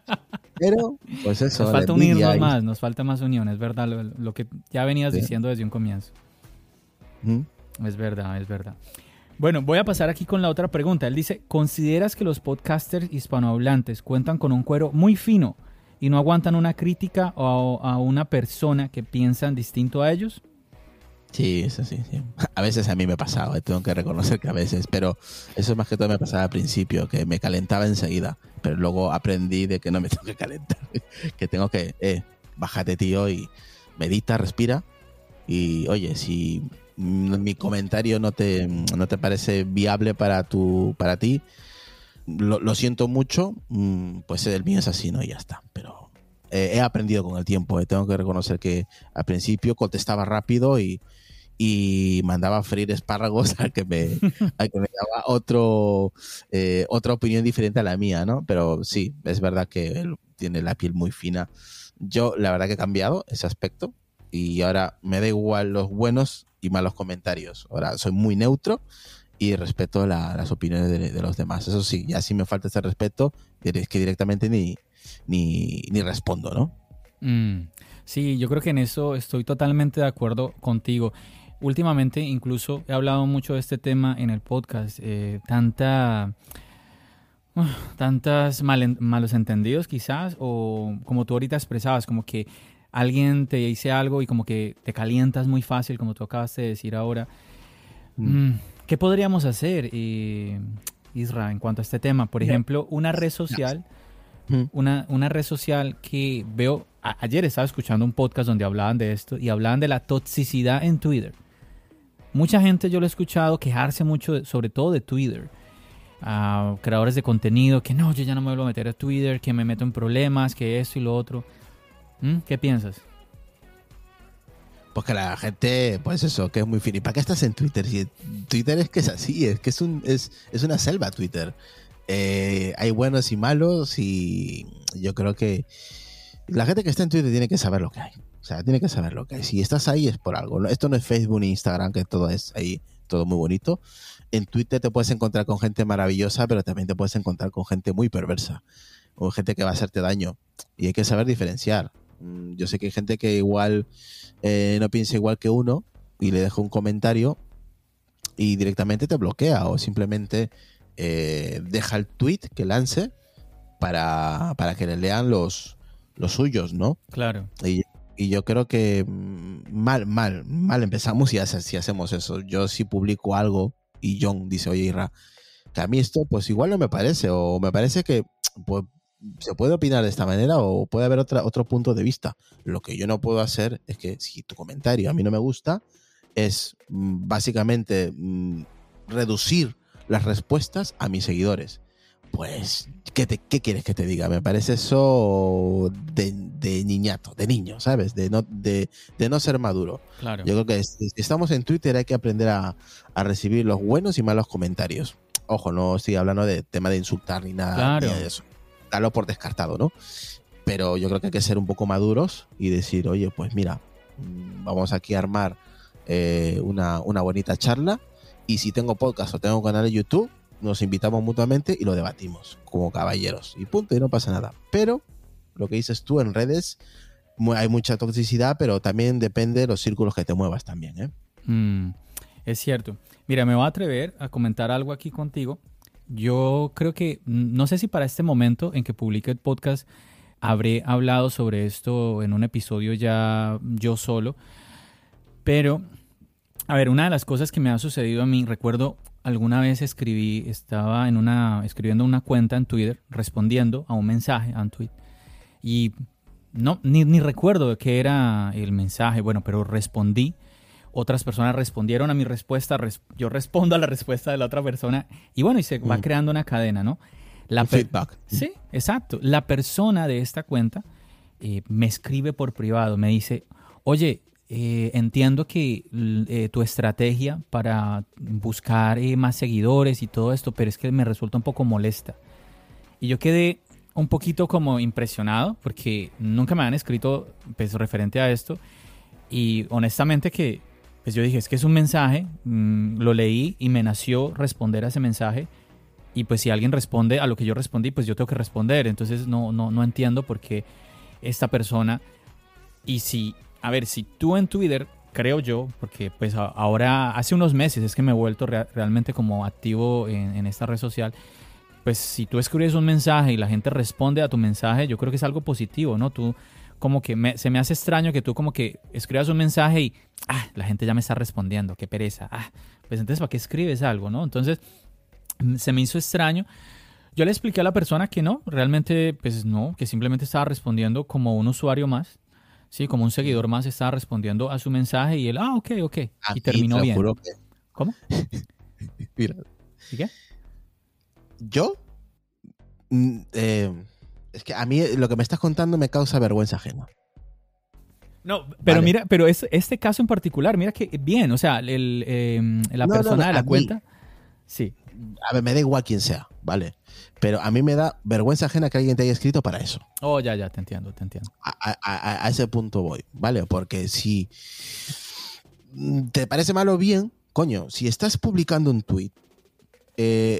Pero, pues eso. Nos la falta envidia unirnos y- más, nos falta más unión, es verdad, lo, lo que ya venías Sí. diciendo desde un comienzo. ¿Mm? Es verdad, es verdad. Bueno, voy a pasar aquí con la otra pregunta. Él dice, ¿consideras que los podcasters hispanohablantes cuentan con un cuero muy fino y no aguantan una crítica o a una persona que piensan distinto a ellos? Sí, eso sí, sí. A veces a mí me pasaba, eh, tengo que reconocer que a veces, pero eso más que todo me pasaba al principio, que me calentaba enseguida, pero luego aprendí de que no me tengo que calentar, que tengo que, eh, bájate tío y medita, respira y oye, si mm, mi comentario no te, no te parece viable para, tu, para ti, lo, lo siento mucho, mm, pues el mío es así, ¿no? Y ya está, pero eh, he aprendido con el tiempo, eh, tengo que reconocer que al principio contestaba rápido y y mandaba a freír espárragos al que me, al que me daba otro, eh, otra opinión diferente a la mía, ¿no? Pero sí, es verdad que él tiene la piel muy fina. Yo, la verdad que he cambiado ese aspecto y ahora me da igual los buenos y malos comentarios. Ahora soy muy neutro y respeto la- las opiniones de, de los demás. Eso sí, ya si me falta ese respeto, es que directamente ni, ni, ni respondo, ¿no? Mm, sí, yo creo que en eso estoy totalmente de acuerdo contigo. Últimamente incluso he hablado mucho de este tema en el podcast. Eh, tanta, uh, tantas mal, malos entendidos quizás, o como tú ahorita expresabas, como que alguien te dice algo y como que te calientas muy fácil, como tú acabas de decir ahora. Mm. Mm, ¿qué podríamos hacer, eh, Isra, en cuanto a este tema? Por ejemplo, una red social, una, una red social que veo, a, ayer estaba escuchando un podcast donde hablaban de esto y hablaban de la toxicidad en Twitter. Mucha gente yo lo he escuchado quejarse mucho, de, sobre todo de Twitter. Uh, creadores de contenido que no, yo ya no me vuelvo a meter a Twitter, que me meto en problemas, que esto y lo otro. ¿Mm? ¿Qué piensas? Pues que la gente, pues eso, que es muy fin. ¿Y para qué estás en Twitter? Si Twitter es que es así, es que es, un, es, es una selva Twitter. Eh, hay buenos y malos y yo creo que la gente que está en Twitter tiene que saber lo que hay. O sea, tiene que saber lo que hay. Si estás ahí es por algo. Esto no es Facebook ni Instagram, que todo es ahí, todo muy bonito. En Twitter te puedes encontrar con gente maravillosa, pero también te puedes encontrar con gente muy perversa. O gente que va a hacerte daño. Y hay que saber diferenciar. Yo sé que hay gente que igual eh, no piensa igual que uno y le deja un comentario y directamente te bloquea o simplemente eh, deja el tweet que lance para, para que le lean los, los suyos, ¿no? Claro. Y, y yo creo que mal, mal, mal empezamos si, hace, si hacemos eso. Yo si publico algo y John dice, oye, Irra, que a mí esto pues igual no me parece, o me parece que pues, se puede opinar de esta manera o puede haber otra, otro punto de vista. Lo que yo no puedo hacer es que si tu comentario a mí no me gusta, es mm, básicamente mm, reducir las respuestas a mis seguidores. Pues, ¿qué, te, ¿qué quieres que te diga? Me parece eso de, de niñato, de niño, ¿sabes? De no, de, de no ser maduro. Claro. Yo creo que si estamos en Twitter hay que aprender a, a recibir los buenos y malos comentarios. Ojo, no estoy hablando de tema de insultar ni nada, Claro. ni de eso. Darlo por descartado, ¿no? Pero yo creo que hay que ser un poco maduros y decir, oye, pues mira, vamos aquí a armar eh, una, una bonita charla y si tengo podcast o tengo canal de YouTube, nos invitamos mutuamente y lo debatimos como caballeros y punto, y no pasa nada. Pero lo que dices tú en redes, hay mucha toxicidad, pero también depende de los círculos que te muevas también, ¿eh? Mm, es cierto. Mira, me voy a atrever a comentar algo aquí contigo. Yo creo que, no sé si para este momento en que publique el podcast habré hablado sobre esto en un episodio ya yo solo, pero, a ver, una de las cosas que me ha sucedido a mí, recuerdo alguna vez escribí, estaba en una, escribiendo una cuenta en Twitter, respondiendo a un mensaje, a un tweet, y no, ni, ni recuerdo de qué era el mensaje, bueno, pero respondí. Otras personas respondieron a mi respuesta, res, yo respondo a la respuesta de la otra persona y bueno, y se mm. va creando una cadena, ¿no? La feedback. Sí, exacto. La persona de esta cuenta eh, me escribe por privado, me dice, oye, eh, entiendo que eh, tu estrategia para buscar eh, más seguidores y todo esto, pero es que me resulta un poco molesta. Y yo quedé un poquito como impresionado porque nunca me han escrito pues, referente a esto y honestamente que pues yo dije, es que es un mensaje, mmm, lo leí y me nació responder a ese mensaje y pues si alguien responde a lo que yo respondí, pues yo tengo que responder. Entonces no, no, no entiendo por qué esta persona, y si, a ver, si tú en Twitter, creo yo, porque pues a, ahora hace unos meses es que me he vuelto rea- realmente como activo en, en esta red social, pues si tú escribes un mensaje y la gente responde a tu mensaje, yo creo que es algo positivo, ¿no? Tú como que me, se me hace extraño que tú como que escribas un mensaje y ah, la gente ya me está respondiendo, qué pereza. Ah, pues entonces ¿para qué escribes algo, no? Entonces se me hizo extraño. Yo le expliqué a la persona que no, realmente pues no, que simplemente estaba respondiendo como un usuario más, sí, como un seguidor más estaba respondiendo a su mensaje y él, ah, ok, ok, y terminó bien. Que... ¿Cómo? Mira. ¿Y qué? Yo eh, es que a mí lo que me estás contando me causa vergüenza ajena. No, pero vale. mira, pero es, este caso en particular, mira que bien, o sea, el, eh, la no, persona no, no, de la mí, cuenta, sí. A ver, me da igual quién sea, ¿vale? Pero a mí me da vergüenza ajena que alguien te haya escrito para eso. Oh, ya, ya, te entiendo, te entiendo. A, a, a ese punto voy, ¿vale? Porque si te parece mal o bien, coño, si estás publicando un tweet, eh,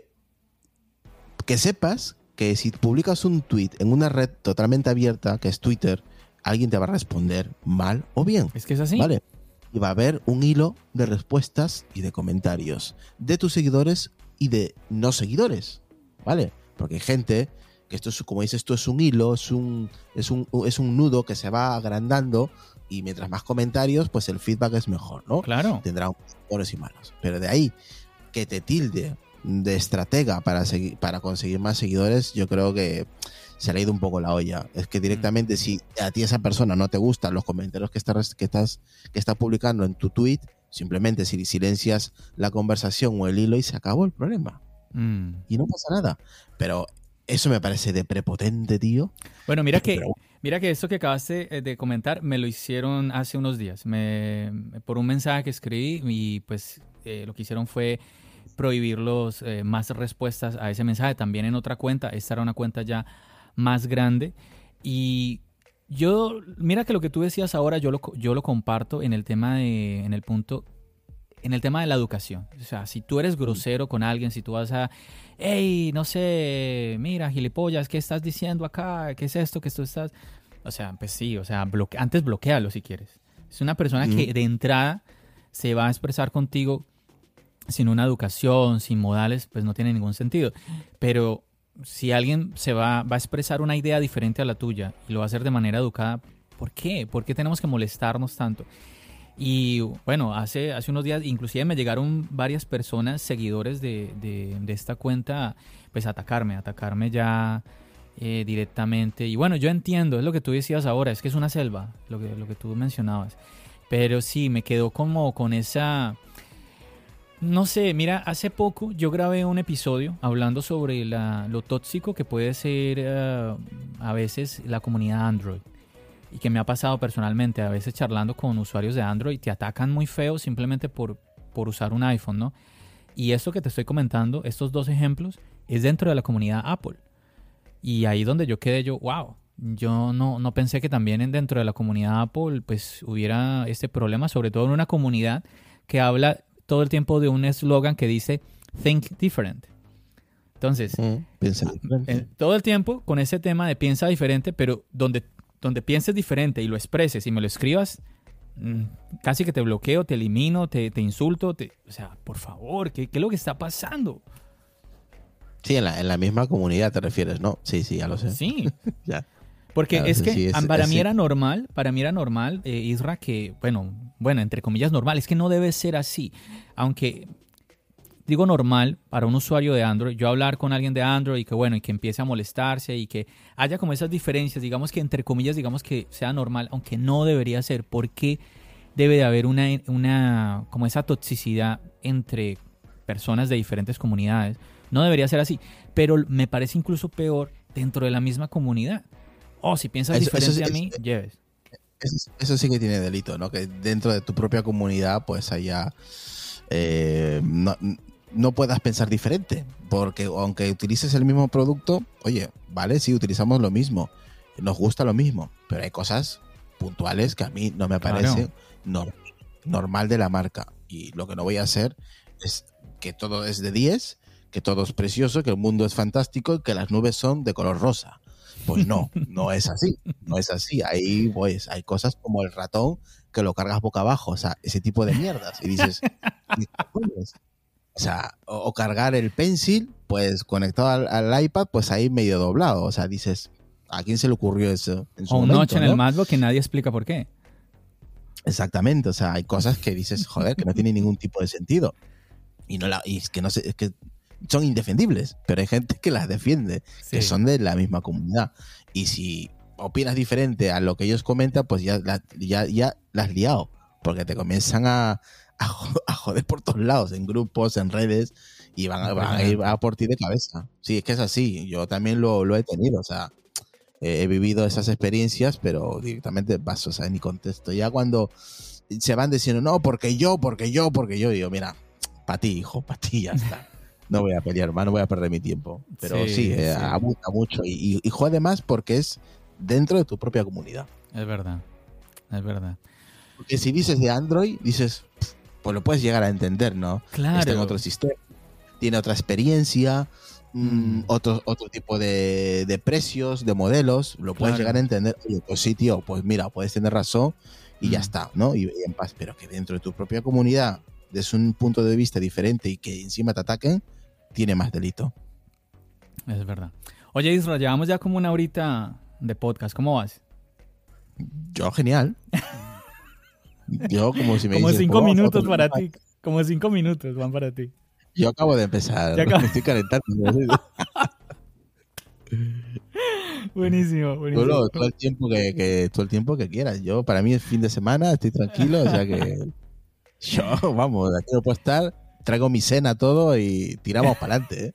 que sepas que si publicas un tweet en una red totalmente abierta, que es Twitter, alguien te va a responder mal o bien. Es que es así. ¿Vale? Y va a haber un hilo de respuestas y de comentarios de tus seguidores y de no seguidores, ¿vale? Porque hay gente que esto es, como dices tú, es un hilo, es un, es un, es un nudo que se va agrandando y mientras más comentarios, pues el feedback es mejor, ¿no? Claro. Tendrá buenos y malos. Pero de ahí que te tilde de estratega para, seguir, para conseguir más seguidores, yo creo que se le ha ido un poco la olla. Es que directamente, si a ti esa persona no te gustan los comentarios que estás, que estás, que estás publicando en tu tweet, simplemente si silencias la conversación o el hilo y se acabó el problema. Mm. Y no pasa nada. Pero eso me parece de prepotente, tío. Bueno, mira que, Pero... mira que esto que acabaste de comentar me lo hicieron hace unos días. Me, por un mensaje que escribí y pues eh, lo que hicieron fue prohibir los, eh, más respuestas a ese mensaje. También en otra cuenta. Esta era una cuenta ya más grande. Y yo, mira que lo que tú decías ahora, yo lo, yo lo comparto en el tema de, en el punto, en el tema de la educación. O sea, si tú eres grosero con alguien, si tú vas a, hey, no sé, mira, gilipollas, ¿qué estás diciendo acá? ¿Qué es esto que tú estás? O sea, pues sí, o sea, bloque, antes bloquéalo si quieres. Es una persona mm. que de entrada se va a expresar contigo sin una educación, sin modales, pues no tiene ningún sentido. Pero si alguien se va, va a expresar una idea diferente a la tuya y lo va a hacer de manera educada, ¿por qué? ¿Por qué tenemos que molestarnos tanto? Y bueno, hace, hace unos días inclusive me llegaron varias personas, seguidores de, de, de esta cuenta, pues a atacarme, a atacarme ya eh, directamente. Y bueno, yo entiendo, es lo que tú decías ahora, es que es una selva, lo que, lo que tú mencionabas. Pero sí, me quedó como con esa... No sé, mira, hace poco yo grabé un episodio hablando sobre la, lo tóxico que puede ser uh, a veces la comunidad Android. Y que me ha pasado personalmente, a veces charlando con usuarios de Android, te atacan muy feo simplemente por, por usar un iPhone, ¿no? Y esto que te estoy comentando, estos dos ejemplos, es dentro de la comunidad Apple. Y ahí donde yo quedé yo, wow, yo no, no pensé que también dentro de la comunidad Apple pues hubiera este problema, sobre todo en una comunidad que habla todo el tiempo de un eslogan que dice Think Different. Entonces, mm, piensa eh, todo el tiempo con ese tema de piensa diferente, pero donde, donde pienses diferente y lo expreses y me lo escribas, mmm, casi que te bloqueo, te elimino, te, te insulto. Te, o sea, por favor, ¿qué, ¿qué es lo que está pasando? Sí, en la, en la misma comunidad te refieres, ¿no? Sí, sí, ya lo sé. Sí. Ya. Porque claro, es que sí, es, para es, mí sí. era normal, para mí era normal, eh, Isra, que, bueno, bueno, entre comillas normal, es que no debe ser así. Aunque digo normal para un usuario de Android, yo hablar con alguien de Android y que, bueno, y que empiece a molestarse y que haya como esas diferencias, digamos que entre comillas, digamos que sea normal, aunque no debería ser. ¿Por qué debe de haber una, una como esa toxicidad entre personas de diferentes comunidades? No debería ser así, pero me parece incluso peor dentro de la misma comunidad. Oh, si piensas eso, diferente eso, a mí, eso, lleves. Eso, eso sí que tiene delito, ¿no? Que dentro de tu propia comunidad, pues haya... Eh, no, no puedas pensar diferente. Porque aunque utilices el mismo producto, oye, vale, sí, utilizamos lo mismo. Nos gusta lo mismo. Pero hay cosas puntuales que a mí no me parecen claro. norm, normal de la marca. Y lo que no voy a hacer es que todo es de diez, que todo es precioso, que el mundo es fantástico, que las nubes son de color rosa. Pues no, no es así, no es así. Ahí, pues, hay cosas como el ratón que lo cargas boca abajo, o sea, ese tipo de mierdas. Y dices, o sea, o, o cargar el pencil, pues, conectado al, al iPad, pues ahí medio doblado. O sea, dices, ¿a quién se le ocurrió eso en su o un momento, notch en ¿no? el MacBook que nadie explica por qué. Exactamente, o sea, hay cosas que dices, joder, que no tienen ningún tipo de sentido. Y no la, y es que no sé, es que son indefendibles, pero hay gente que las defiende, sí. que son de la misma comunidad. Y si opinas diferente a lo que ellos comentan, pues ya, ya, ya las has liado, porque te comienzan a, a joder por todos lados, en grupos, en redes, y van, a, van a ir a por ti de cabeza. Sí, es que es así, yo también lo, lo he tenido, o sea, eh, he vivido esas experiencias, pero directamente paso, o sea, ni contesto. Ya cuando se van diciendo, no, porque yo, porque yo, porque yo, digo, mira, para ti, hijo, para ti, ya está. No voy a pelear más, no voy a perder mi tiempo. Pero sí, sí, eh, sí. abusa mucho y, y, y jode más porque es dentro de tu propia comunidad. Es verdad, es verdad. Porque si dices de Android, dices, pues lo puedes llegar a entender, ¿no? Claro. Está en otro sistema, tiene otra experiencia, mm, otro, otro tipo de, de precios, de modelos, lo puedes Claro. llegar a entender. Oye, pues sí, tío, pues mira, puedes tener razón y ya Mm. está, ¿no? Y, y en paz. Pero que dentro de tu propia comunidad des un punto de vista diferente y que encima te ataquen, tiene más delito. Es verdad. Oye, Isra, llevamos ya como una horita de podcast. ¿Cómo vas? Yo, genial. Yo, como si me Como dices, cinco pues, minutos vamos a para tomar- ti. Como cinco minutos van para ti. Yo acabo de empezar. Ya acabo- Me estoy calentando. Buenísimo, Tú buenísimo. lo- todo el tiempo que, que todo el tiempo que quieras. Yo, para mí es fin de semana, estoy tranquilo, o sea que yo, vamos, aquí no puedo estar, traigo mi cena todo y tiramos para adelante, ¿eh?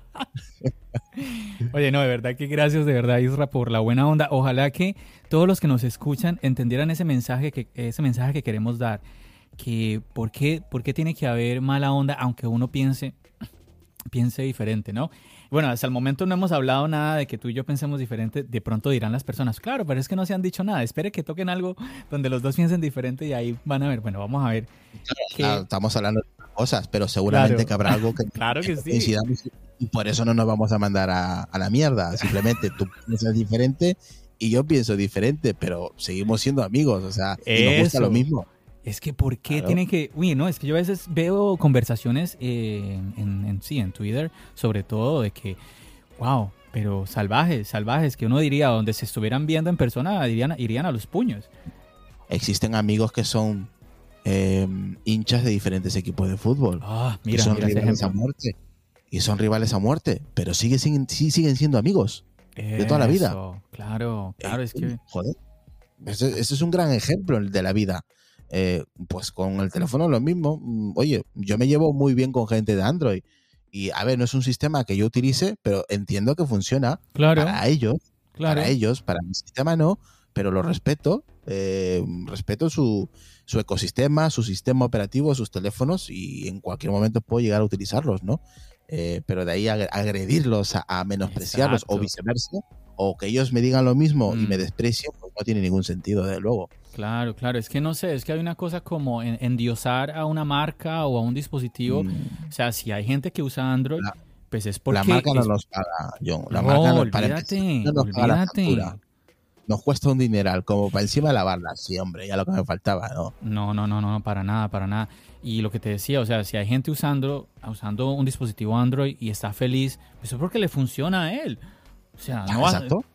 Oye, no, de verdad que gracias de verdad, Isra, por la buena onda. Ojalá que todos los que nos escuchan entendieran ese mensaje que, ese mensaje que queremos dar. Que por qué, por qué tiene que haber mala onda, aunque uno piense, piense diferente, ¿no? Bueno, hasta el momento no hemos hablado nada de que tú y yo pensemos diferente. De pronto dirán las personas, claro, pero es que no se han dicho nada. Espere que toquen algo donde los dos piensen diferente y ahí van a ver. Bueno, vamos a ver. que- Claro, estamos hablando de cosas, pero seguramente Claro. que habrá algo que, Claro que sí. coincidamos y por eso no nos vamos a mandar a, a la mierda. Simplemente tú piensas diferente y yo pienso diferente, pero seguimos siendo amigos, o sea, y nos gusta Eso. lo mismo. Es que ¿por qué Claro. tiene que...? Uy, no, es que yo a veces veo conversaciones eh, en, en- sí, en Twitter, sobre todo de que, wow, pero salvajes, salvajes, que uno diría, donde se estuvieran viendo en persona, dirían, irían a los puños. Existen amigos que son eh, hinchas de diferentes equipos de fútbol. Ah, que mira, son mira ese rivales a ejemplo. muerte. Y son rivales a muerte, pero sigue, siguen, sí siguen siendo amigos de toda la vida. Eso, claro, claro, es que... Joder, ese, ese es un gran ejemplo de la vida. Eh, pues con el teléfono lo mismo. Mm, Oye, yo me llevo muy bien con gente de Android. Y a ver, no es un sistema que yo utilice, pero entiendo que funciona Claro, para ellos. claro. Para ellos, para mi sistema no, pero lo respeto. eh, respeto su, su ecosistema, su sistema operativo, sus teléfonos y en cualquier momento puedo llegar a utilizarlos, ¿no? Eh, pero de ahí a agredirlos, a, a menospreciarlos Exacto. o viceversa, o que ellos me digan lo mismo y Mm. me desprecien, pues no tiene ningún sentido, desde luego. Claro, claro, es que no sé, es que hay una cosa como en- endiosar a una marca o a un dispositivo. Mm, O sea, si hay gente que usa Android, La- pues es porque... la marca no es- nos paga, John. La No, marca no, para olvídate, empezar, no nos paga la olvídate. factura. Nos cuesta un dineral, como para encima lavarla. Sí, hombre, ya lo que me faltaba, ¿no? No, no, no, no, para nada, para nada. Y lo que te decía, o sea, si hay gente usando, usando un dispositivo Android y está feliz, pues es porque le funciona a él. O sea, no va- Exacto.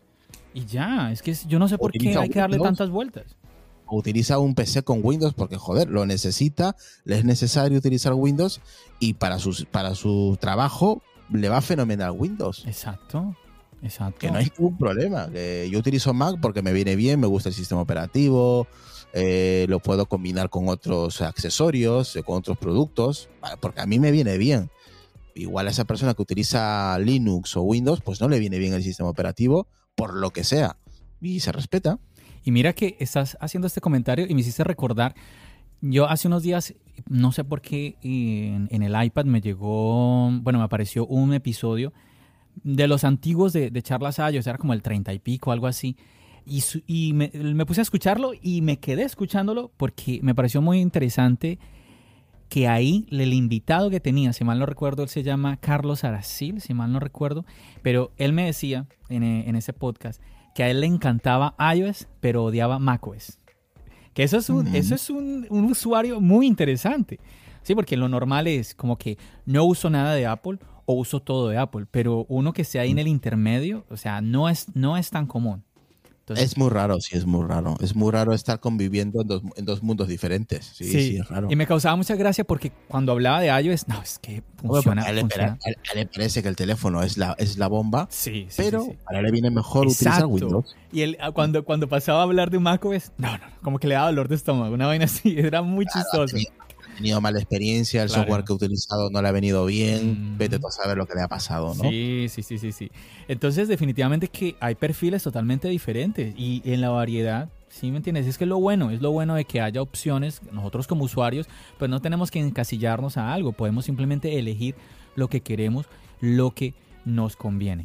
Y ya, es que es- yo no sé por qué Utiliza hay que darle Windows. tantas vueltas. Utiliza un P C con Windows porque, joder, lo necesita, le es necesario utilizar Windows y para, sus, para su trabajo le va fenomenal Windows. Exacto, exacto. Que no hay ningún problema. Que yo utilizo Mac porque me viene bien, me gusta el sistema operativo, eh, lo puedo combinar con otros accesorios, eh, con otros productos, ¿vale? Porque a mí me viene bien. Igual a esa persona que utiliza Linux o Windows, pues no le viene bien el sistema operativo, por lo que sea. Y se respeta. Y mira que estás haciendo este comentario y me hiciste recordar, yo hace unos días, no sé por qué, en, en el iPad me llegó, bueno, me apareció un episodio de los antiguos de, de Charlas Ayos, era como el treinta y pico, algo así. Y, su- y me, me puse a escucharlo y me quedé escuchándolo porque me pareció muy interesante que ahí el invitado que tenía, si mal no recuerdo, él se llama Carlos Aracil, si mal no recuerdo, pero él me decía en, en ese podcast que a él le encantaba iOS, pero odiaba macOS. Que eso es un, Ujú. eso es un, un usuario muy interesante. Sí, porque lo normal es como que no uso nada de Apple o uso todo de Apple, pero uno que esté ahí en el intermedio, o sea, no es, no es tan común. Entonces, Es muy raro, sí, es muy raro. Es muy raro estar conviviendo en dos, en dos mundos diferentes. Sí, sí, es raro. Y me causaba mucha gracia porque cuando hablaba de iOS, no, es que Bueno, funciona. a, él, le- funciona. a él- a él le parece que el teléfono es la, es la bomba, Sí, sí, pero sí, sí. a él le viene mejor Exacto. utilizar Windows. Y él, ah, cuando, cuando pasaba a hablar de macOS, no, no, como que le daba dolor de estómago, una vaina así, era muy chistoso. Ha tenido mala experiencia, el Claro. software que ha utilizado no le ha venido bien, Mm. vete tú a saber lo que le ha pasado, ¿no? Sí, sí, sí, sí, sí. Entonces, definitivamente que hay perfiles totalmente diferentes y en la variedad, ¿sí me entiendes? Es que es lo bueno, es lo bueno de que haya opciones. Nosotros como usuarios, pues no tenemos que encasillarnos a algo, podemos simplemente elegir lo que queremos, lo que nos conviene.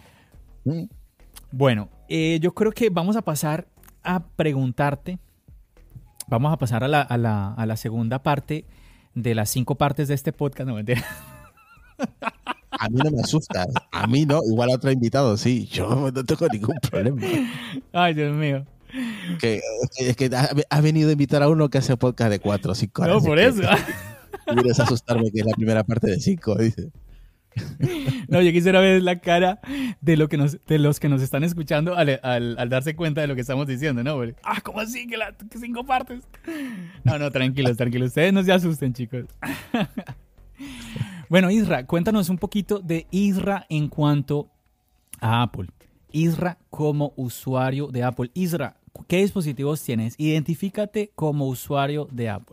Mm. Bueno, eh, yo creo que vamos a pasar a preguntarte, vamos a pasar a la, a la, a la segunda parte de las cinco partes de este podcast, no mentira. a mí no me asusta. A mí no, igual a otro invitado, sí. Yo no tengo ningún problema. Ay, Dios mío. Que, es que has venido a invitar a uno que hace podcast de cuatro o cinco horas. No, por eso. Quieres asustarme que es la primera parte de cinco, dice. No, yo quisiera ver la cara de, lo que nos, de los que nos están escuchando al, al, al darse cuenta de lo que estamos diciendo, ¿no? Porque, ah, ¿cómo así? Que, la, que cinco partes. No, no, tranquilos, tranquilos. Ustedes no se asusten, chicos. Bueno, Isra, cuéntanos un poquito de Isra en cuanto a Apple. Isra como usuario de Apple. Isra, ¿qué dispositivos tienes? Identifícate como usuario de Apple.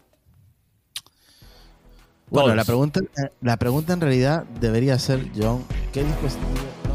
Bueno, Todos. la pregunta, la pregunta en realidad debería ser, John, ¿qué dispositivo?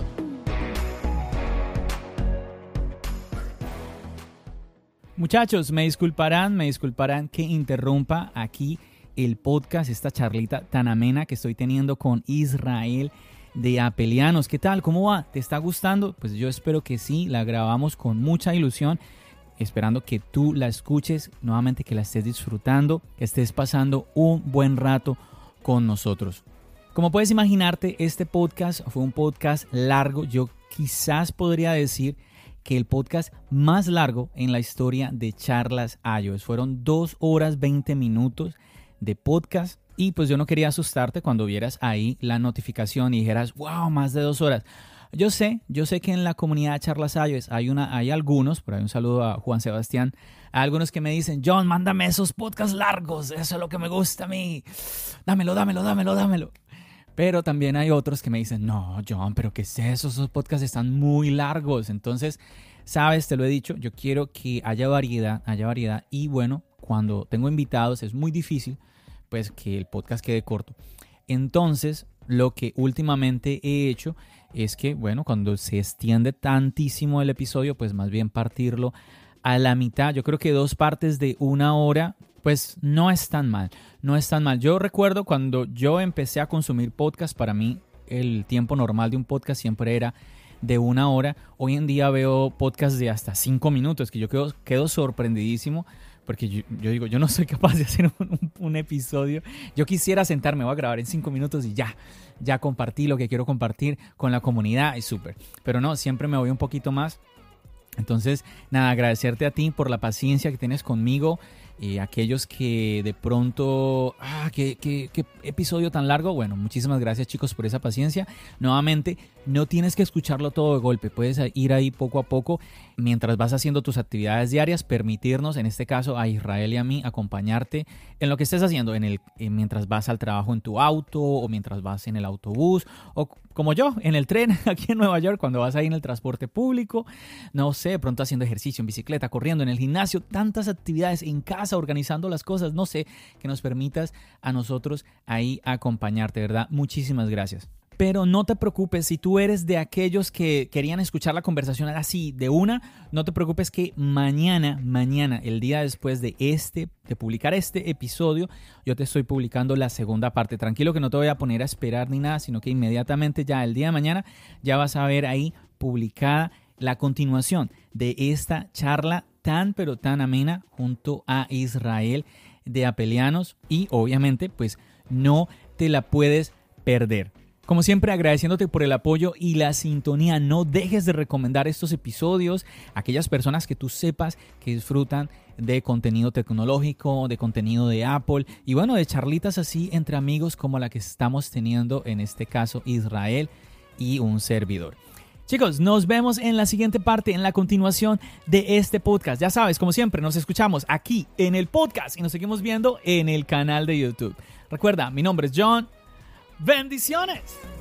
Muchachos, me disculparán, me disculparán que interrumpa aquí el podcast, esta charlita tan amena que estoy teniendo con Israel de Apelianos. ¿Qué tal? ¿Cómo va? ¿Te está gustando? Pues yo espero que sí, la grabamos con mucha ilusión, esperando que tú la escuches, nuevamente que la estés disfrutando, que estés pasando un buen rato con nosotros. Como puedes imaginarte, este podcast fue un podcast largo. Yo quizás podría decir que el podcast más largo en la historia de Charlas iOS. Fueron dos horas veinte minutos de podcast. Y pues yo no quería asustarte cuando vieras ahí la notificación y dijeras, wow, más de dos horas. Yo sé, yo sé que en la comunidad de Charlas iOS hay, una, hay algunos, por ahí un saludo a Juan Sebastián, hay algunos que me dicen, John, mándame esos podcasts largos, eso es lo que me gusta a mí. Dámelo, dámelo, dámelo, dámelo. Pero también hay otros que me dicen, no, John, pero ¿qué es eso? Esos podcasts están muy largos. Entonces, sabes, te lo he dicho, yo quiero que haya variedad, haya variedad. Y bueno, cuando tengo invitados es muy difícil pues que el podcast quede corto. Entonces, lo que últimamente he hecho es que, bueno, cuando se extiende tantísimo el episodio, pues más bien partirlo a la mitad. Yo creo que dos partes de una hora, pues no es tan mal, no es tan mal. Yo recuerdo cuando yo empecé a consumir podcast, para mí el tiempo normal de un podcast siempre era de una hora. Hoy en día veo podcasts de hasta cinco minutos, que yo quedo, quedo sorprendidísimo. Porque yo, yo digo, yo no soy capaz de hacer un, un, un episodio. Yo quisiera sentarme, voy a grabar en cinco minutos y ya, ya compartí lo que quiero compartir con la comunidad, es súper. Pero no, siempre me voy un poquito más. Entonces, nada, agradecerte a ti por la paciencia que tienes conmigo. Eh, aquellos que de pronto, ah, ¿qué, qué, qué episodio tan largo. Bueno, muchísimas gracias, chicos, por esa paciencia. Nuevamente, no tienes que escucharlo todo de golpe, puedes ir ahí poco a poco mientras vas haciendo tus actividades diarias, permitirnos, en este caso a Israel y a mí, acompañarte en lo que estés haciendo, en el, en, mientras vas al trabajo en tu auto o mientras vas en el autobús o como yo, en el tren aquí en Nueva York, cuando vas ahí en el transporte público, no sé, de pronto haciendo ejercicio en bicicleta, corriendo en el gimnasio, tantas actividades en casa, organizando las cosas, no sé, que nos permitas a nosotros ahí acompañarte, ¿verdad? Muchísimas gracias. Pero no te preocupes, si tú eres de aquellos que querían escuchar la conversación así de una, no te preocupes que mañana, mañana, el día después de este, de publicar este episodio, yo te estoy publicando la segunda parte. Tranquilo que no te voy a poner a esperar ni nada, sino que inmediatamente ya el día de mañana ya vas a ver ahí publicada la continuación de esta charla tan pero tan amena junto a Israel de Apelianos y obviamente pues no te la puedes perder. Como siempre, agradeciéndote por el apoyo y la sintonía. No dejes de recomendar estos episodios a aquellas personas que tú sepas que disfrutan de contenido tecnológico, de contenido de Apple y bueno, de charlitas así entre amigos como la que estamos teniendo en este caso Israel y un servidor. Chicos, nos vemos en la siguiente parte, en la continuación de este podcast. Ya sabes, como siempre, nos escuchamos aquí en el podcast y nos seguimos viendo en el canal de YouTube. Recuerda, mi nombre es John. ¡Bendiciones!